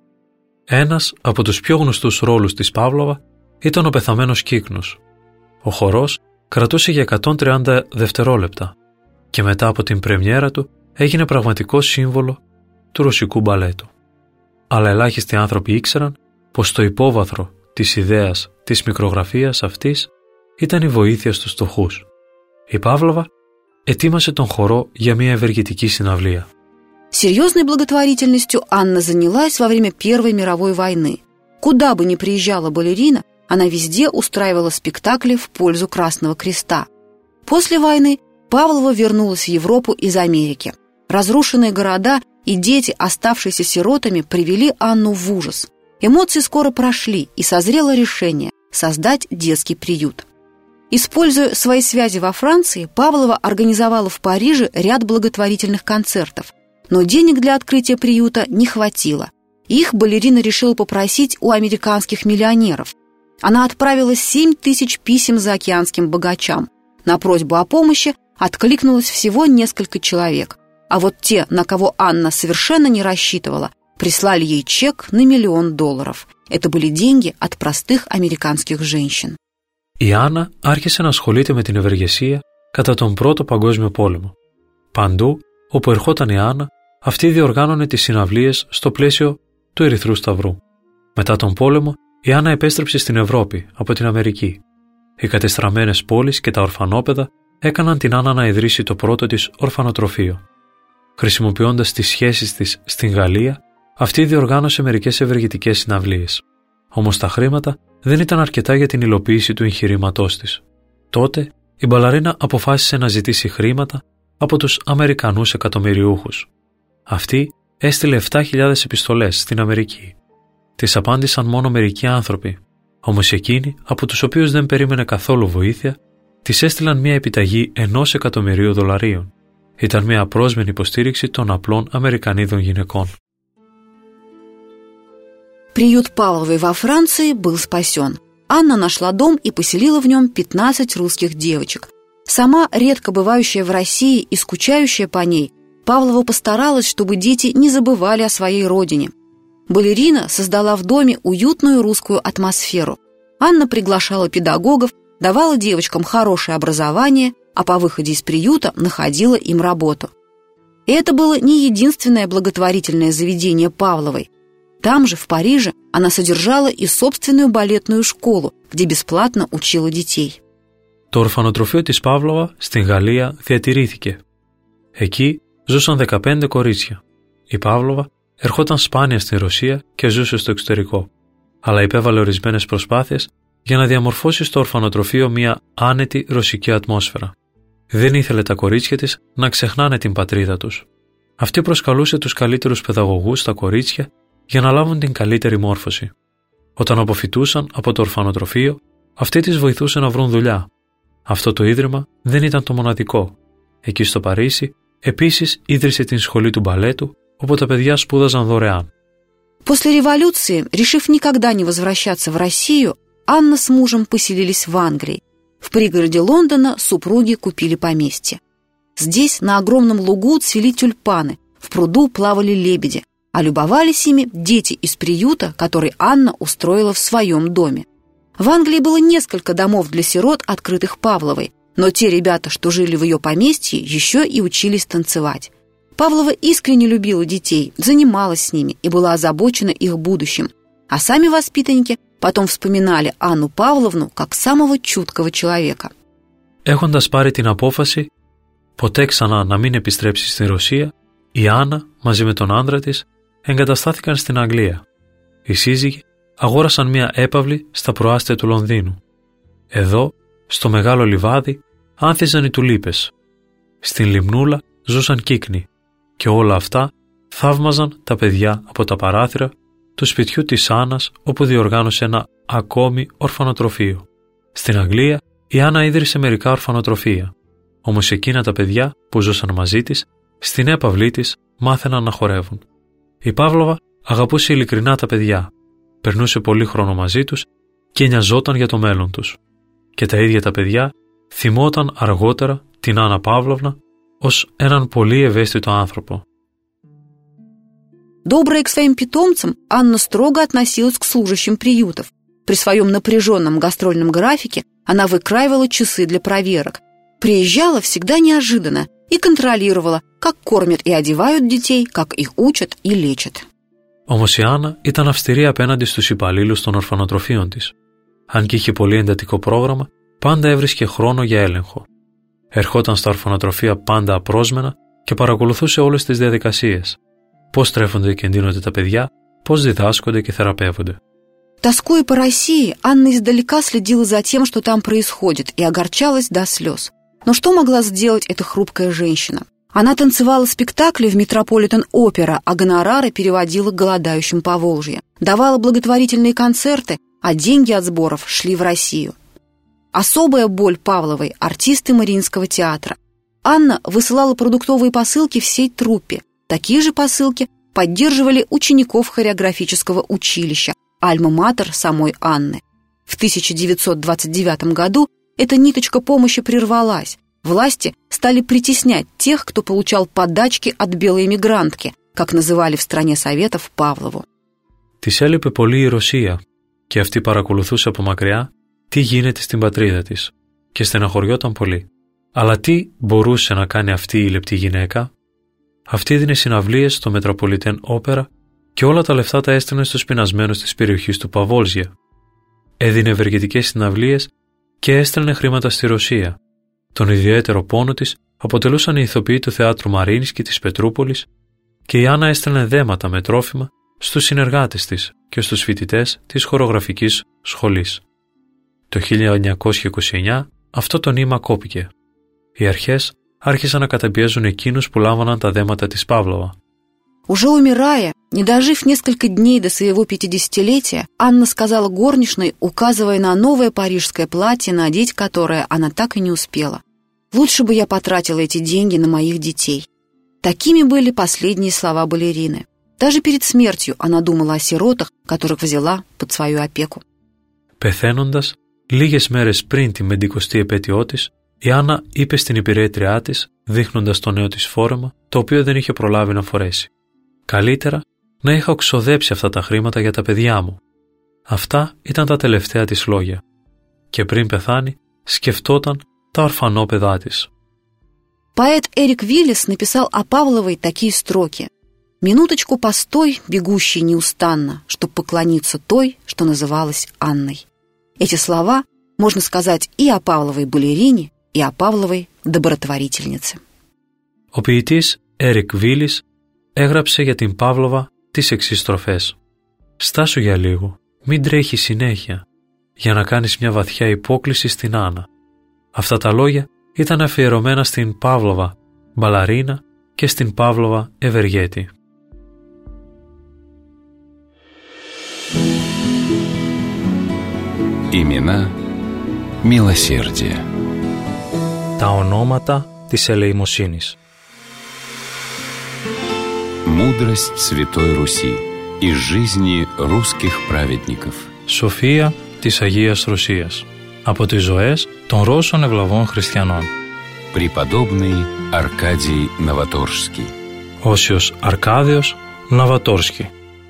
Ένας από τους πιο γνωστούς ρόλους της Παύλοβα ήταν ο πεθαμένος κύκνος. Ο χορός κρατούσε για 130 δευτερόλεπτα και μετά από την πρεμιέρα του έγινε πραγματικό σύμβολο του ρωσικού μπαλέτου. Αλλά ελάχιστοι άνθρωποι ήξεραν πως το υπόβαθρο της ιδέας της μικρογραφίας αυτής ήταν η βοήθεια στους φτωχούς. Η Παύλοβα ετοίμασε τον χορό για μια ευεργετική συναυλία. Серьезной благотворительностью Анна занялась во время Первой мировой войны. Куда бы ни приезжала балерина, она везде устраивала спектакли в пользу Красного Креста. После войны Павлова вернулась в Европу из Америки. Разрушенные города и дети, оставшиеся сиротами, привели Анну в ужас. Эмоции скоро прошли, и созрело решение создать детский приют. Используя свои связи во Франции, Павлова организовала в Париже ряд благотворительных концертов. Но денег для открытия приюта не хватило. Их балерина решила попросить у американских миллионеров. Она отправила 7 тысяч писем заокеанским богачам. На просьбу о помощи откликнулось всего несколько человек. А вот те, на кого Анна совершенно не рассчитывала, прислали ей чек на $1 миллион. Это были деньги от простых американских женщин. Η Άννα άρχισε να ασχολείται με την ευεργεσία κατά τον Πρώτο Παγκόσμιο Πόλεμο. Παντού όπου ερχόταν η Άννα, αυτή διοργάνωνε τις συναυλίες στο πλαίσιο του Ερυθρού Σταυρού. Μετά τον πόλεμο, η Άννα επέστρεψε στην Ευρώπη από την Αμερική. Οι κατεστραμμένες πόλεις και τα ορφανόπαιδα έκαναν την Άννα να ιδρύσει το πρώτο της ορφανοτροφείο. Χρησιμοποιώντας τις σχέσεις της στην Γαλλία, αυτή διοργάνωσε μερικές ευεργετικές συναυλίες. Όμως τα χρήματα δεν ήταν αρκετά για την υλοποίηση του εγχειρήματός της. Τότε η μπαλαρίνα αποφάσισε να ζητήσει χρήματα από τους Αμερικανούς εκατομμυριούχους. Αυτοί έστειλε 7.000 επιστολές στην Αμερική. Τις απάντησαν μόνο μερικοί άνθρωποι, όμως εκείνοι από τους οποίους δεν περίμενε καθόλου βοήθεια, της έστειλαν μια επιταγή $1.000.000. Ήταν μια απρόσμενη υποστήριξη των απλών Αμερικανίδων γυναικών. Приют Павловой во Франции был спасен. Анна нашла дом и поселила в нем 15 русских девочек. Сама, редко бывающая в России и скучающая по ней, Павлова постаралась, чтобы дети не забывали о своей родине. Балерина создала в доме уютную русскую атмосферу. Анна приглашала педагогов, давала девочкам хорошее образование, а по выходе из приюта находила им работу. И это было не единственное благотворительное заведение Павловой. Там же, в Париже, она содержала и собственную балетную школу, где бесплатно учила детей. Το ορφανοτροφείο της Παύλοβα στην Γαλλία διατηρήθηκε. Εκεί ζούσαν 15 κορίτσια. Η Παύλοβα ερχόταν σπάνια στη Ρωσία και ζούσε στο εξωτερικό, αλλά υπέβαλε ορισμένες προσπάθειες για να διαμορφώσει στο ορφανοτροφείο μια άνετη ρωσική ατμόσφαιρα. Δεν ήθελε τα κορίτσια της να ξεχνάνε την πατρίδα τους. Αυτή προσκαλούσε τους καλύτερους παιδαγωγούς στα κορίτσια για να λάβουν την καλύτερη μόρφωση. Όταν αποφοιτούσαν από το ορφανοτροφείο, αυτή τις βοηθούσε να βρουν δουλειά. Αυτό το ίδρυμα δεν ήταν το μοναδικό. Εκεί στο Παρίσι, επίσης ίδρυσε την σχολή του μπαλέτου, όπου τα παιδιά σπούδαζαν δωρεάν. После революции, решив никогда не возвращаться в Россию, Анна с мужем поселились в Англии. В пригороде Лондона супруги купили поместье. Здесь на огромном лугу цвели тюльпаны, в пруду плавали лебеди, а любовались ими дети из приюта, который Анна устроила в своем доме. В Англии было несколько домов для сирот, открытых Павловой, но те ребята, что жили в ее поместье, еще и учились танцевать. Павлова искренне любила детей, занималась с ними и была озабочена их будущим, а сами воспитанники потом вспоминали Анну Павловну как самого чуткого человека. Έχοντας πάρει την απόφαση ποτέ ξανά να μην επιστρέψει στη Ρωσία, η Άννα μαζί με τον άντρα της εγκαταστάθηκαν στην Αγγλία. Οι σύζυγοι αγόρασαν μια έπαυλη στα προάστια του Λονδίνου. Εδώ, στο μεγάλο λιβάδι, άνθιζαν οι τουλίπες. Στην λιμνούλα ζούσαν κύκνοι και όλα αυτά θαύμαζαν τα παιδιά από τα παράθυρα του σπιτιού της Άννας, όπου διοργάνωσε ένα ακόμη ορφανοτροφείο. Στην Αγγλία η Άννα ίδρυσε μερικά ορφανοτροφεία, όμως εκείνα τα παιδιά που ζούσαν μαζί της, στην έπαυλή της μάθαιναν να χορεύουν. Η Παύλοβα αγαπούσε ειλικρινά τα παιδιά, περνούσε πολύ χρόνο μαζί τους και νοιαζόταν για το μέλλον τους. Και τα ίδια τα παιδιά θυμόταν αργότερα την Άννα Παύλοβνα ως έναν πολύ ευαίσθητο άνθρωπο. Добрая к своим питомцам, Анна строго относилась к служащим приютов. При своем напряженном гастрольном графике она выкраивала часы для проверок. Приезжала всегда неожиданно и контролировала, как кормят и одевают детей, как их учат и лечат. Όμως η Άννα ήταν αυστηρή απέναντι στους υπαλλήλους των ορφανοτροφείων της. Αν και είχε πολύ εντατικό πρόγραμμα, πάντα έβρισκε χρόνο για έλεγχο. Ερχόταν στα ορφανοτροφεία πάντα απρόσμενα και παρακολουθούσε όλες τις διαδικασίες. Πώς τρέφονται και εντείνονται τα παιδιά, πώς διδάσκονται και θεραπεύονται. Тоскуя по России, Анна издалека следила за тем, что там происходит, и огорчалась до слез. Но что могла сделать эта хрупкая женщина? Она танцевала спектакли в Метрополитен-опера, а гонорары переводила к голодающим Поволжья. Давала благотворительные концерты, а деньги от сборов шли в Россию. Особая боль Павловой – артисты Мариинского театра. Анна высылала продуктовые посылки всей труппе. Такие же посылки поддерживали учеников хореографического училища, альма-матер самой Анны. В 1929 году эта ниточка помощи прервалась. Власти стали притеснять тех, кто получал подачки от белой эмигрантки, как называли в стране Советов Павлову. Της έλειπε πολύ η Ρωσία και αυτή παρακολουθούσε από μακριά τι γίνεται στην πατρίδα της και στεναχωριόταν πολύ. Αλλά τι μπορούσε να κάνει αυτή η λεπτή γυναίκα? Αυτή έδινε συναυλίες στο Μετροπολιτέν-όπερα και όλα τα λεφτά τα έστελνε στους πεινασμένους της περιοχής του Παβόλζια. Έδινε ευεργετικές συναυλίες και έστελνε χρήματα στη Ρωσία. Τον ιδιαίτερο πόνο της αποτελούσαν οι ηθοποιοί του θεάτρου Μαρίνσκι της Πετρούπολης και η Άννα έστελνε δέματα με τρόφιμα στους συνεργάτες της και στους φοιτητές της χορογραφικής σχολής. Το 1929 αυτό το νήμα κόπηκε. Οι αρχές άρχισαν να καταπιέζουν εκείνους που λάμβαναν τα δέματα της Παύλοβα. Уже умирая, не дожив несколько дней до своего 50-летия, Анна сказала горничной, указывая на новое парижское платье, надеть которое она так и не успела: «Лучше бы я потратила эти деньги на моих детей». Такими были последние слова балерины. Даже перед смертью она думала о сиротах, которых взяла под свою опеку. Πεθαίνοντας, λίγες μέρες πριν την 50η επέτειό της, Η Άννα είπε στην υπηρέτριά της, δείχνοντας το νέο της φόρεμα, το οποίο δεν είχε προλάβει να φορέσει. «Καλύτερα να είχα οξοδέψει αυτά τα χρήματα για τα παιδιά μου». Αυτά ήταν τα τελευταία της λόγια. Και πριν πεθάνει, скεφτόταν τα ορφανόπαιδά της. Поэт Эрик Виллис написал о Павловой такие строки: «Минуточку постой, бегущий неустанно, чтоб поклониться той, что называлась Анной». Эти слова можно сказать и о Павловой балерине, и о Павловой добротворительнице. Ο ποιητής Έρικ Βίλις έγραψε για την Παύλοβα τις εξής στροφές. «Στάσου για λίγο, μην τρέχεις συνέχεια, για να κάνεις μια βαθιά υπόκληση στην Άννα». Αυτά τα λόγια ήταν αφιερωμένα στην Παύλοβα μπαλαρίνα και στην Παύλοβα ευεργέτη. Имена милосердия. Τα ονόματα της ελεημοσύνης. Мудрость Святой Руси из жизни русских праведников. Σοφία της Αγίας Ρωσίας. Από τις ζωές των Ρώσων ευλαβών χριστιανών. Преподобный Аркадий Новоторжский. Όσιος Αρκάδιος Новоторжский.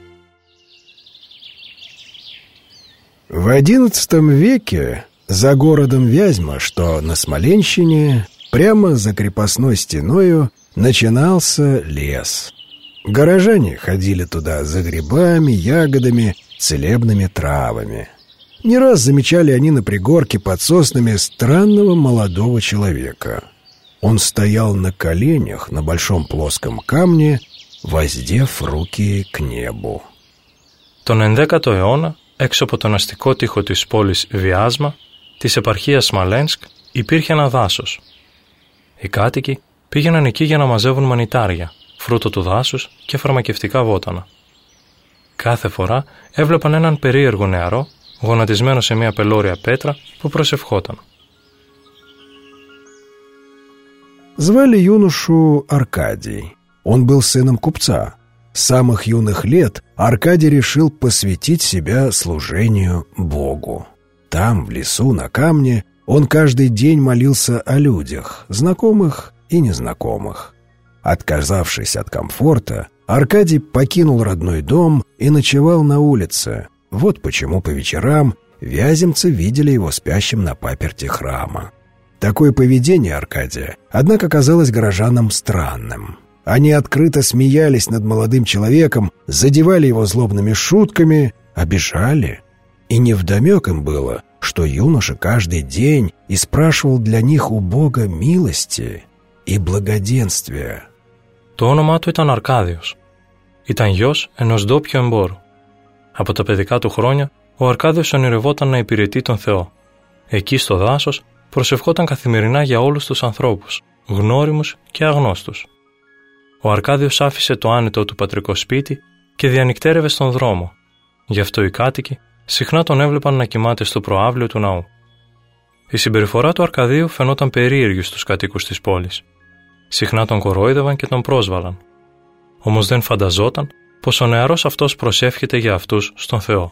В XI веке за городом Вязьма, что на Смоленщине, прямо за крепостной стеною начинался лес. Горожане ходили туда за грибами, ягодами, целебными травами. Не раз замечали они на пригорке под соснами странного молодого человека. Он стоял на коленях на большом плоском камне, воздев руки к небу. Τον 11ο αιώνα, έξω από τον αστικό τοίχο της πόλης Βιάσμα, της επαρχίας Σμαλένσκ, υπήρχε ένα δάσος. Οι κάτοικοι πήγαιναν εκεί για να μαζεύουν μανιτάρια, φρούτο του δάσους και φαρμακευτικά βότανα. Κάθε φορά έβλεπαν έναν περίεργο νεαρό, γονατισμένο σε μια πελώρια πέτρα που προσευχόταν. Звали юношу Аркадий. Он был сыном купца. С самых юных лет Аркадий решил посвятить себя служению Богу. Там, в лесу, на камне, он каждый день молился о людях, знакомых и незнакомых. Отказавшись от комфорта, Аркадий покинул родной дом и ночевал на улице. Вот почему по вечерам вяземцы видели его спящим на паперти храма. Такое поведение Аркадия, однако, казалось горожанам странным. Они открыто смеялись над молодым человеком, задевали его злобными шутками, обижали. И невдомек им было, что юноша каждый день испрашивал для них у Бога милости и благоденствия. Το όνομά του ήταν Αρκάδιος. Ήταν γιος ενός ντόπιου εμπόρου. Από τα παιδικά του χρόνια, ο Αρκάδιος ονειρευόταν να υπηρετεί τον Θεό. Εκεί στο δάσος προσευχόταν καθημερινά για όλους τους ανθρώπους, γνώριμους και αγνώστους. Ο Αρκάδιος άφησε το άνετο του πατρικό σπίτι και διανυκτέρευε στον δρόμο. Γι' αυτό οι κάτοικοι συχνά τον έβλεπαν να κοιμάται στο προαύλιο του ναού. Η συμπεριφορά του Αρκαδίου φαινόταν περίεργη στους κατοίκους της πόλης. Συχνά τον κορόιδευαν και τον πρόσβαλαν. Όμως δεν φανταζόταν πως ο νεαρός αυτός προσεύχεται για αυτούς στον Θεό.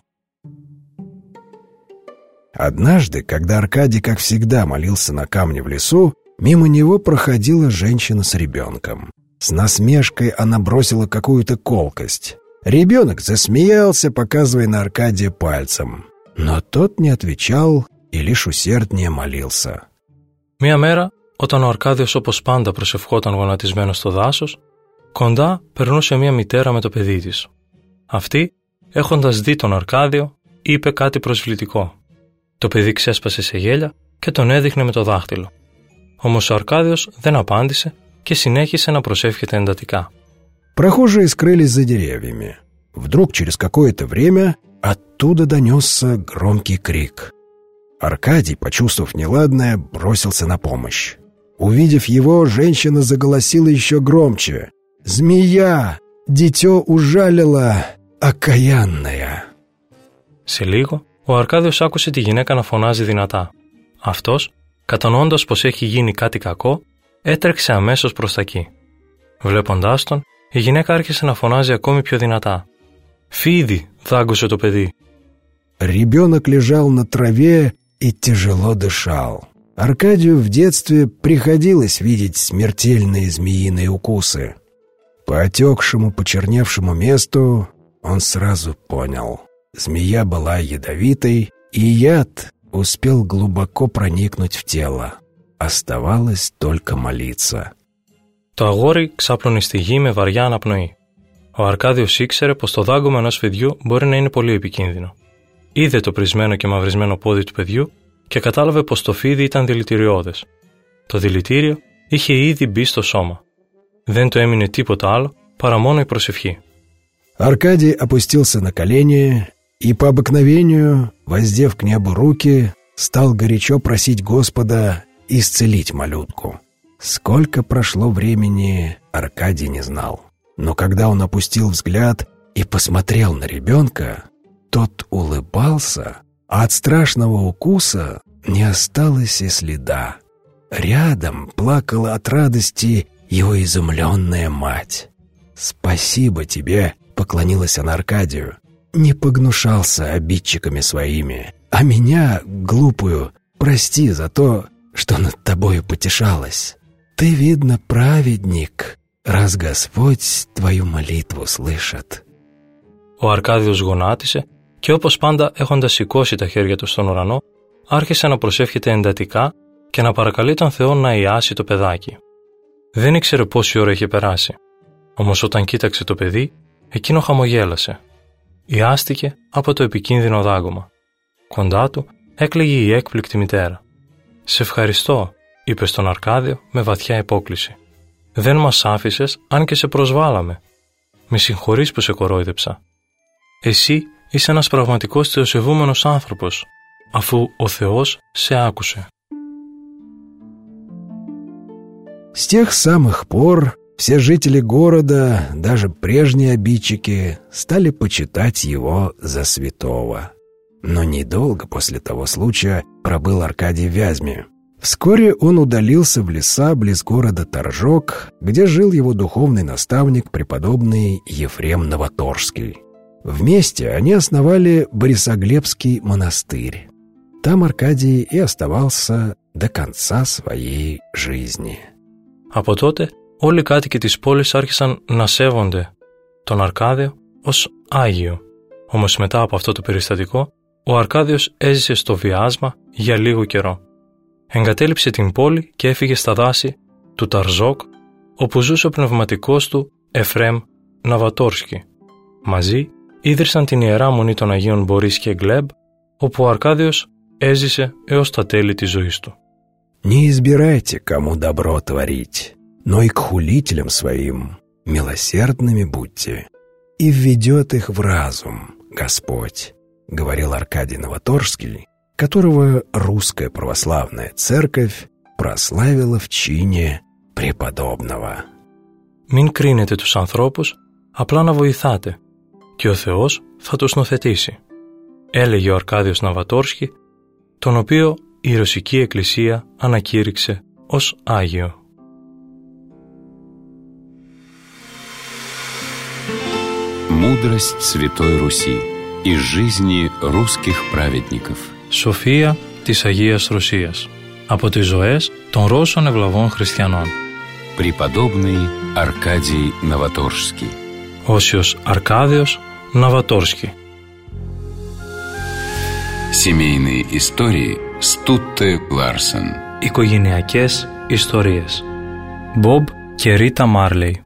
Однажды, когда Аркадий, как всегда, молился на камне в лесу, мимо него проходила женщина с ребенком. С насмешкой она бросила какую-то колкость. Ребенок засмеялся, показывая на Аркадия пальцем. Но тот не отвечал и лишь усерднее молился. Μία μέρα, όταν ο Αρκάδιος όπως πάντα προσευχόταν γονατισμένος στο δάσος, κοντά περνούσε μία μητέρα με το παιδί της. Αυτή, έχοντας δει τον Αρκάδιο, είπε κάτι προσβλητικό. Το παιδί ξέσπασε σε γέλια και τον έδειχνε με το δάχτυλο. Όμως ο Αρκάδιος δεν απάντησε και συνέχισε να προσεύχεται εντατικά. Прохожие скрылись за деревьями. Вдруг через какое-то время оттуда донесся громкий крик. Аркадий, почувствовав неладное, бросился на помощь. Увидев его, женщина заголосила еще громче. «Змея! Дитё ужалила, окаянная!» Σε λίγο, ο Αρκάδιος άκουσε τη γυναίκα να φωνάζει δυνατά. Αυτός, κατανοώντας πως έχει γίνει κάτι κακό, έτρεξε αμέσως προς τα εκεί. Βλέποντάς τον, η γυναίκα άρχισε να φωνάζει ακόμη πιο δυνατά. «Φίδι!» δάγκωσε το παιδί. Ребенок лежал на траве и тяжело дышал. Аркадию в детстве приходилось видеть смертельные змеиные укусы. По отекшему, почерневшему месту он сразу понял — змея была ядовитой, и яд успел глубоко проникнуть в тело. Оставалось только молиться. Το αγόρι ξάπλωνε στη γη με βαριά αναπνοή. Ο Αρκάδιος ήξερε πως το δάγκωμα ενός φιδιού μπορεί να είναι πολύ επικίνδυνο. Είδε το πρισμένο και μαυρισμένο πόδι του παιδιού και κατάλαβε πως το φίδι ήταν δηλητηριώδες. Το δηλητήριο είχε ήδη μπει στο σώμα. Δεν του έμεινε τίποτα άλλο παρά μόνο η προσευχή. Аркадий опустился на колени и, по обыкновению, воздев к небу руки, стал горячо просить Господа исцелить малютку. Сколько прошло времени, Аркадий не знал. Но когда он опустил взгляд и посмотрел на ребенка, тот улыбался, а от страшного укуса не осталось и следа. Рядом плакала от радости его изумленная мать. «Спасибо тебе», — поклонилась она Аркадию. «Не погнушался обидчиками своими, а меня, глупую, прости за то, что над тобою потешалась. Ты, видно, праведник, раз Господь твою молитву слышит». Ο Αρκάδιος γονάτισε και όπως πάντα έχοντας σηκώσει τα χέρια του στον ουρανό, άρχισε να προσεύχεται εντατικά και να παρακαλεί τον Θεό να ιάσει το παιδάκι. Δεν ήξερε πόση ώρα είχε περάσει. Όμως όταν κοίταξε το παιδί, εκείνο χαμογέλασε. Ιάστηκε από το επικίνδυνο δάγκωμα. Κοντά του έκλαιγε η έκπληκτη μητέρα. «Σε ευχαριστώ», είπε στον Αρκάδιο με βαθιά υπόκλιση. «Δεν μας άφησες αν και σε προσβάλαμε. Με συγχωρείς που σε κορόιδεψα. Εσύ είσαι ένας πραγματικός θεοσεβούμενος άνθρωπος, αφού ο Θεός σε άκουσε». С тех самых пор все жители города, даже прежние обидчики, стали почитать его за святого. Но недолго после того случая пробыл Аркадий в Вязьме. Вскоре он удалился в леса близ города Торжок, где жил его духовный наставник, преподобный Ефрем Новоторжский. Вместе они основали Борисоглебский монастырь. Там Аркадий и оставался до конца своей жизни. Από τότε όλοι οι κάτοικοι της πόλης άρχισαν να σέβονται τον Αρκάδιο ως Άγιο. Όμως μετά από αυτό το περιστατικό, ο Αρκάδιος έζησε στο Βιάσμα για λίγο καιρό. Εγκατέλειψε την πόλη και έφυγε στα δάση του Ταρζόκ, όπου ζούσε ο πνευματικός του Εφρέμ Ναβατόρσκι. Μαζί ίδρυσαν την Ιερά Μονή των Αγίων Μπορίς και Γκλέμπ, όπου ο Αρκάδιος έζησε έως τα τέλη της ζωής του. «Не избирайте, кому добро творить, но и к хулителям своим милосердными будьте, и введет их в разум Господь», — говорил Аркадий Новоторжский, которого русская православная церковь прославила в чине преподобного. Μην κρίνετε τους ανθρώπους, απλά να βοηθάτε, και ο Θεός θα τους νοθετήσει, έλεγε ο Αρκάδιος Ναβατόρσκι, τον οποίο η Ρωσική Εκκλησία ανακήρυξε ως Άγιο. Мудрость Святой Руси из жизни русских праведников. Σοφία της Αγίας Ρωσίας από τις ζωές των Ρώσων ευλαβών χριστιανών. Преподобный Аркадий Новоторжский. Όσιος Αρκάδιος Ναβατόρσκι. Семейные истории Стутте Ларсен. Οικογενειακές ιστορίες. Боб και Рита Марлей.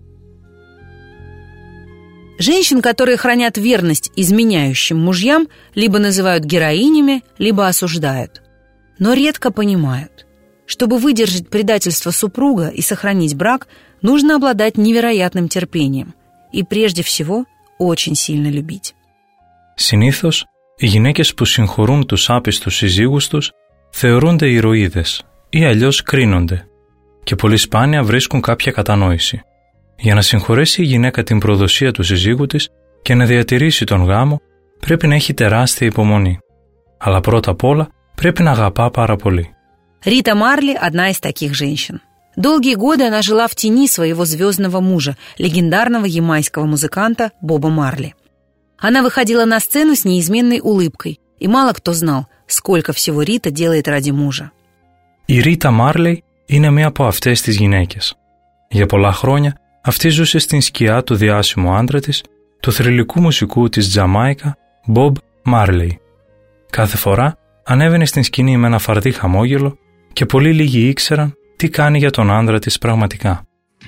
Женщин, которые хранят верность изменяющим мужьям, либо называют героинями, либо осуждают. Но редко понимают. Чтобы выдержать предательство супруга и сохранить брак, нужно обладать невероятным терпением. И прежде всего, очень сильно любить. Συνήθως, οι γυναίκες που συγχωρούν τους άπιστους συζύγους τους θεωρούνται ηρωίδες ή αλλιώς κρίνονται και πολύ σπάνια βρίσκουν κάποια κατανόηση. Για να συγχωρέσει η γυναίκα την προδοσία του συζύγου της και να διατηρήσει τον γάμο, πρέπει να έχει τεράστια υπομονή. Αλλά πρώτα απ' όλα πρέπει να αγαπά πάρα πολύ. Рита Марли – одна из таких женщин. Долгие годы она жила в тени своего звездного мужа, легендарного ямайского музыканта Боба Марли. Она выходила на сцену с неизменной улыбкой, и мало кто знал, сколько всего Рита делает ради мужа. Η Ρίτα Μάρλεϊ είναι μία από αυτές τις γυναίκες. Για πολλά χρόνια αυτή ζούσε στην σκιά του διάσημου άντρα της, του θρυλικού μουσικού της Τζαμάικα, Bob Marley. Κάθε φορά ανέβαινε στην σκηνή με ένα φαρδί χαμόγελο και πολύ λίγοι ήξεραν τι κάνει για τον άντρα της πραγματικά.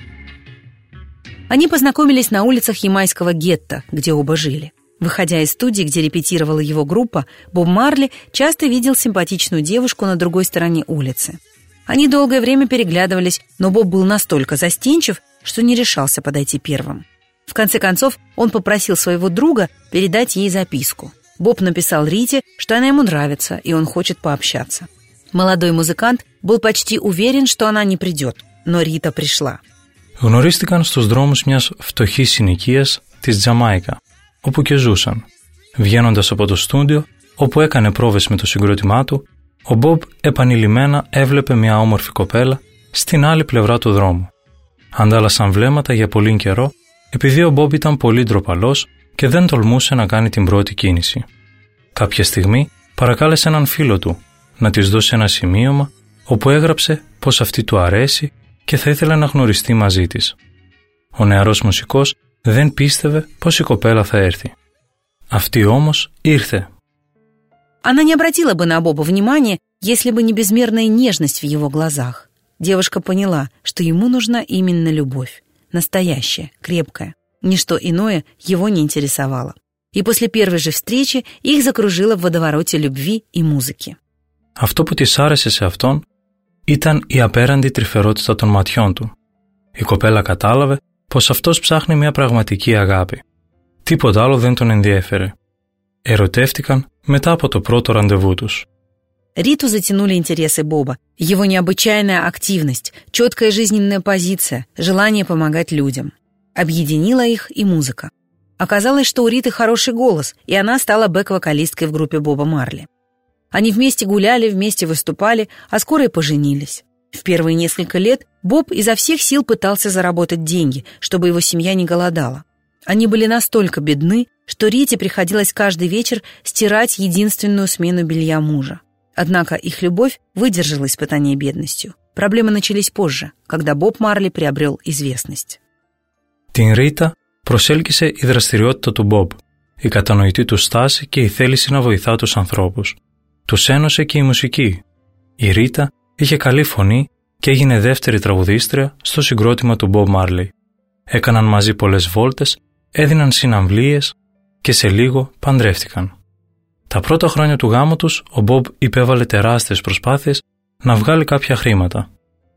Они познакомились на улицах ямайского гетто, где оба жили. Выходя из студии, где репетировала его группа, Боб Марли часто видел симпатичную девушку на другой стороне улицы. Они долгое время переглядывались, но Боб был настолько застенчив, что не решался подойти первым. В конце концов, он попросил своего друга передать ей записку. Боб написал Рите, что она ему нравится, и он хочет пообщаться. Молодой музыкант был почти уверен, что она не придет, но Рита пришла. Γνωρίστηκαν στους δρόμους μιας φτωχής συνοικίας της Τζαμάικα, όπου και ζούσαν. Βγαίνοντας από το στούντιο, όπου έκανε πρόβες με το συγκρότημά του, ο Μπομπ επανειλημμένα έβλεπε μια όμορφη κοπέλα στην άλλη πλευρά του δρόμου. Αντάλλασαν βλέμματα για πολύ καιρό, επειδή ο Μπομπ ήταν πολύ ντροπαλός και δεν τολμούσε να κάνει την πρώτη κίνηση. Κάποια στιγμή παρακάλεσε έναν φίλο του να της δώσει ένα σημείωμα όπου έγραψε πως αυτή του αρέσει και θα ήθελε να γνωριστεί μαζί της. Ο νεαρός μουσικός δεν πίστευε πως η κοπέλα θα έρθει. Αυτή όμως ήρθε. Она не обратила бы на Боба внимания, если бы не безмерная нежность в его глазах. Девушка поняла, что ему нужна именно любовь. Настоящая, крепкая. Ничто иное его не интересовало. И после первой же встречи их закружило в водовороте любви и музыки. Αυτό που της άρεσε σε αυτόν ήταν η απέραντη τρυφερότητα των ματιών του. Η κοπέλα κατάλαβε πως αυτός ψάχνει μια πραγματική αγάπη. Τίποτα άλλο δεν τον ενδιέφερε. Ερωτεύτηκαν μετά από το πρώτο ραντεβού τους. Риту затянули интересы Боба, его необычайная активность, четкая жизненная позиция, желание помогать людям. Объединила их и музыка. Оказалось, что у Риты хороший голос, и она стала бэк-вокалисткой в группе Боба Марли. Они вместе гуляли, вместе выступали, а скоро и поженились. В первые несколько лет Боб изо всех сил пытался заработать деньги, чтобы его семья не голодала. Они были настолько бедны, что Рите приходилось каждый вечер стирать единственную смену белья мужа. Однако их любовь выдержала испытание бедностью. Проблемы начались позже, когда Боб Марли приобрел известность. Την Ρίτα προσέλκυσε η δραστηριότητα του Μπομπ, η κατανοητή του στάση και η θέληση να βοηθά τους ανθρώπους. Τους ένωσε και η μουσική. Η Ρίτα είχε καλή φωνή και έγινε δεύτερη τραγουδίστρια στο συγκρότημα του Bob Marley. Έκαναν μαζί πολλές βόλτες, έδιναν συναυλίες και σε λίγο παντρεύτηκαν. Τα πρώτα χρόνια του γάμου τους, ο Bob υπέβαλε τεράστιες προσπάθειες να βγάλει κάποια χρήματα.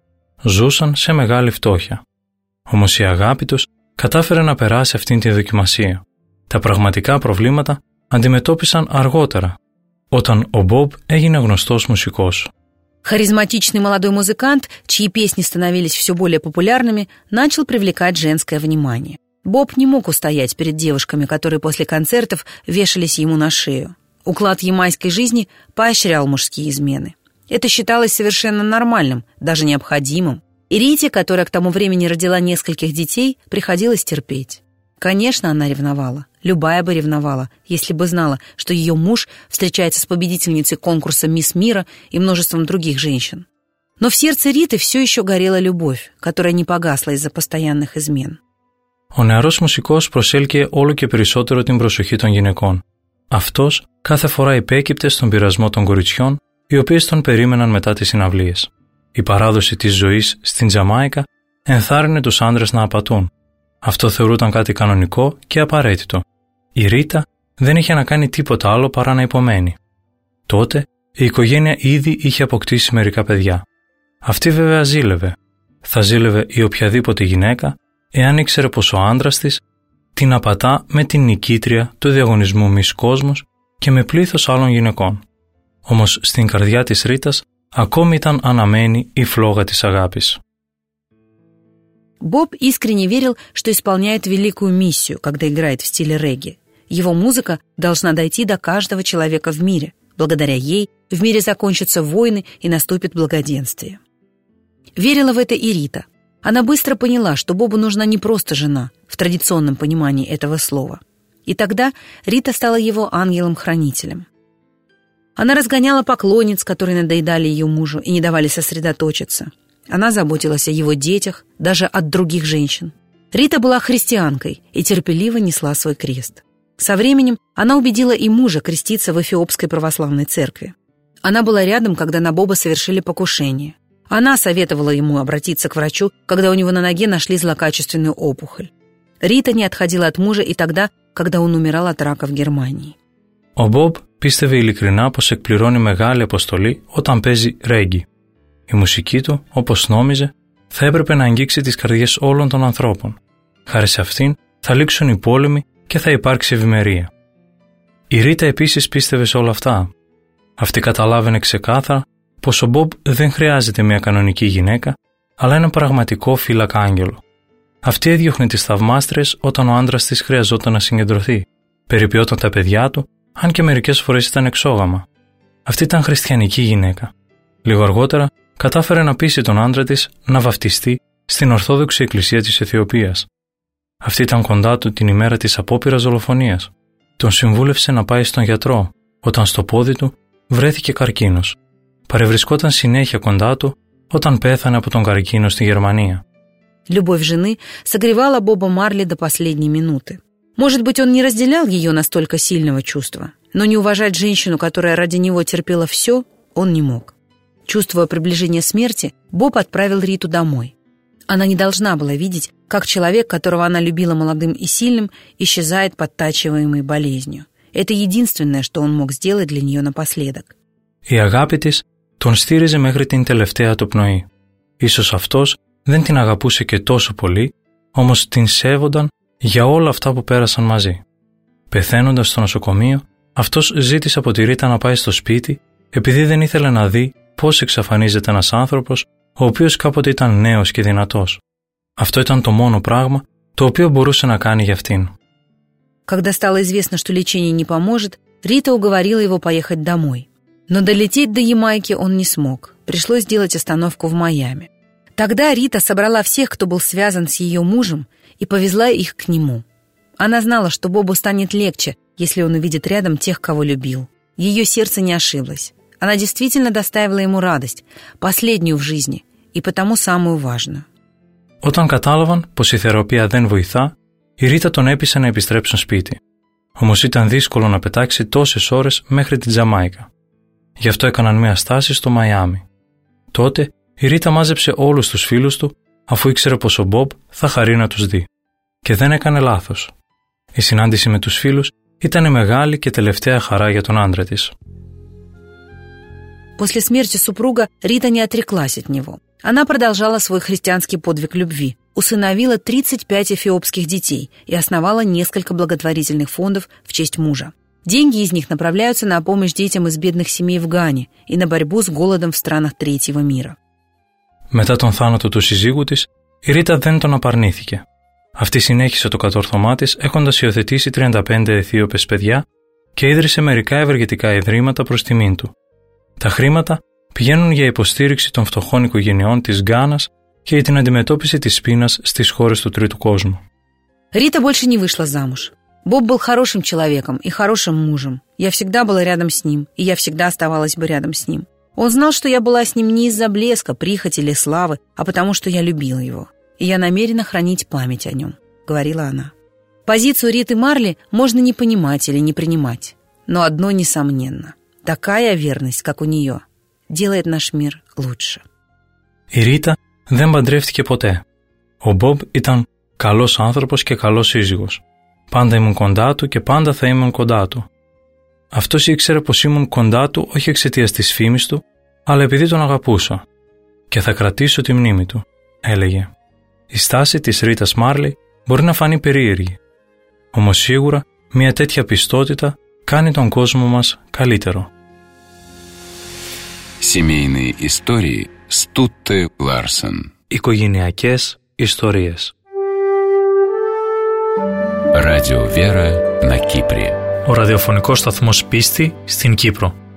Ζούσαν σε μεγάλη φτώχεια. Όμως η αγάπη τους κατάφερε να περάσει αυτήν τη δοκιμασία. Τα πραγματικά προβλήματα αντιμετώπισαν αργότερα, όταν ο Bob έγινε γνωστός μουσικός. Харизматичный молодой музыкант, чьи песни становились все более популярными, начал привлекать женское внимание. Боб не мог устоять перед девушками, которые после концертов вешались ему на шею. Уклад ямайской жизни поощрял мужские измены. Это считалось совершенно нормальным, даже необходимым. И Рите, которая к тому времени родила нескольких детей, приходилось терпеть. Конечно, она ревновала. Любая бы ревновала, если бы знала, что ее муж встречается с победительницей конкурса «Мисс Мира» и множеством других женщин. Но в сердце Риты все еще горела любовь, которая не погасла из-за постоянных измен. Ο νεαρός μουσικός προσέλκυε όλο και περισσότερο την προσοχή των γυναικών. Αυτός κάθε φορά υπέκυπτε στον πειρασμό των κοριτσιών, οι οποίες τον περίμεναν μετά τις συναυλίες. Η παράδοση της ζωής στην Τζαμάικα ενθάρρυνε τους άντρες να απατούν. Αυτό θεωρούταν κάτι κανονικό και απαραίτητο. Η Ρίτα δεν είχε να κάνει τίποτα άλλο παρά να υπομένει. Τότε η οικογένεια ήδη είχε αποκτήσει μερικά παιδιά. Αυτή βέβαια ζήλευε. Θα ζήλευε η οποιαδήποτε γυναίκα, εάν ήξερε πως ο άντρας της την απατά με την νικήτρια του διαγωνισμού Miss Κόσμος και με πλήθος άλλων γυναικών. Όμως στην καρδιά της Ρίτας ακόμη ήταν αναμένη η φλόγα της αγάπης. Боб искренне верил, что исполняет великую миссию, когда играет в стиле регги. Его музыка должна дойти до каждого человека в мире. Благодаря ей в мире закончатся войны и наступит благоденствие. Верила в это и Рита. Она быстро поняла, что Бобу нужна не просто жена, в традиционном понимании этого слова. И тогда Рита стала его ангелом-хранителем. Она разгоняла поклонниц, которые надоедали ее мужу и не давали сосредоточиться. Она заботилась о его детях, даже от других женщин. Рита была христианкой и терпеливо несла свой крест. Со временем она убедила и мужа креститься в Эфиопской православной церкви. Она была рядом, когда на Боба совершили покушение. Она советовала ему обратиться к врачу, когда у него на ноге нашли злокачественную опухоль. Рита не отходила от мужа и тогда, когда он умирал от рака в Γερμανии. Ο Μπομπ πίστευε ειλικρινά πως εκπληρώνει μεγάλη αποστολή όταν παίζει ρέγγι. Η μουσική του, όπως νόμιζε, θα έπρεπε να αγγίξει τις καρδιές όλων των ανθρώπων. Χάρη σε αυτήν θα λήξουν οι πόλεμοι και θα υπάρξει ευημερία. Η Ρίτα επίσης πίστευε σε όλα αυτά. Αυτή καταλάβαινε ξεκάθαρα πως ο Μπομπ δεν χρειάζεται μια κανονική γυναίκα, αλλά ένα πραγματικό φύλακα άγγελο. Αυτή έδιωχνε τις θαυμάστριες όταν ο άντρας της χρειαζόταν να συγκεντρωθεί, περιποιόταν τα παιδιά του, αν και μερικές φορές ήταν εξόγαμα. Αυτή ήταν χριστιανική γυναίκα. Λίγο αργότερα κατάφερε να πείσει τον άντρα της να βαφτιστεί στην Ορθόδοξη Εκκλησία της Αιθιοπίας. Αυτή ήταν κοντά του την ημέρα της απόπειρας δολοφονίας. Τον συμβούλευσε να πάει στον γιατρό, όταν στο πόδι του βρέθηκε καρκίνος. Παρευρισκόταν συνέχεια κοντά του όταν πέθανε από τον καρκίνο στη Γερμανία. Любовь жены согревала Боба Марли до последней минуты. Может быть, он не разделял ее настолько сильного чувства, но не уважать женщину, которая ради него терпела все, он не мог. Чувствуя приближение смерти, Боб отправил Риту домой. Она не должна была видеть, как человек, которого она любила молодым и сильным, исчезает подтачиваемый болезнью. Это единственное, что он мог сделать для нее напоследок. Η αγάπη της τον στήριζε μέχρι την τελευταία του πνοή. Ίσως αυτός δεν την αγαπούσε και τόσο πολύ, όμως την σέβονταν για όλα αυτά που πέρασαν μαζί. Πεθαίνοντας στο νοσοκομείο, αυτός ζήτησε από τη Ρίτα να πάει στο σπίτι, επειδή δεν ήθελε να δει πώς εξαφανίζεται ένας άνθρωπος, ο οποίος κάποτε ήταν νέος και δυνατός. Αυτό ήταν το μόνο πράγμα το οποίο μπορούσε να κάνει για αυτήν. Когда стало известно, что лечение не поможет, Рита уговорила его поехать домой. Но долететь до Ямайки он не смог. Пришлось сделать остановку в Майами. Тогда Рита собрала всех, кто был связан с ее мужем, и повезла их к нему. Она знала, что Бобу станет легче, если он увидит рядом тех, кого любил. Ее сердце не ошиблось. Она действительно доставила ему радость, последнюю в жизни, и потому самую важную. Όταν κατάλαβαν πως η θεραπεία δεν βοηθά, η Ρίτα τον έπεισε να επιστρέψουν σπίτι. Όμως ήταν δύσκολο να πετάξει τόσες ώρες μέχρι την Τζαμάικα. Γι' αυτό έκαναν μια στάση στο Μαϊάμι. Τότε η Ρίτα μάζεψε όλους τους φίλους του, αφού ήξερε πως ο Μπομπ θα χαρεί να τους δει. Και δεν έκανε λάθος. Η συνάντηση με τους φίλους ήταν μεγάλη και τελευταία χαρά για τον άντρα της. После смерти супруга Рита не отреклась от него. Она продолжала свой христианский подвиг любви, усыновила 35 эфиопских детей и основала несколько благотворительных фондов в честь мужа. Деньги из них направляются на помощь детям из бедных семей в Гане и на борьбу с голодом в странах третьего мира. Μετά τον θάνατο του συζύγου της, η Ρίτα δεν τον απαρνήθηκε. Αυτή συνέχισε το κατόρθωμά της έχοντας υιοθετήσει 35 Αιθίωπες παιδιά και ίδρυσε μερικά ευεργετικά ιδρύματα προς τιμήν του. Τα χρήματα πηγαίνουν για υποστήριξη των φτωχών οικογενειών της Γκάνας και για την αντιμετώπιση της πείνας στις χώρες του τρίτου κόσμου. Рита больше не вышла замуж. Боб был хорошим человеком и хорошим мужем. Я всегда была рядом с ним, и я всегда оставалась бы рядом с ним. Он знал, что я была с ним не из-за блеска, прихоти или славы, а потому что я любила его. И я намерена хранить память о нем, говорила она. Позицию Риты Марли можно не понимать или не принимать. Но одно несомненно. Такая верность, как у нее, делает наш мир лучше. Η Ρίτα δεν παντρεύτηκε ποτέ. Ο Μπομπ ήταν καλός άνθρωπος και καλός σύζυγος. Πάντα ήμουν κοντά του και πάντα θα ήμουν κοντά του. Αυτός ήξερε πως ήμουν κοντά του όχι εξαιτίας της φήμης του, αλλά επειδή τον αγαπούσα. Και θα κρατήσω τη μνήμη του, έλεγε. Η στάση της Ρίτας Μάρλι μπορεί να φανεί περίεργη. Όμως σίγουρα μια τέτοια πιστότητα κάνει τον κόσμο μας καλύτερο. Семейные истории с Тутте Ларсен. Οικογενειακές ιστορίες. Радио Вера на Кипре. Ο ραδιοφωνικός σταθμός Πίστη στην Κύπρο.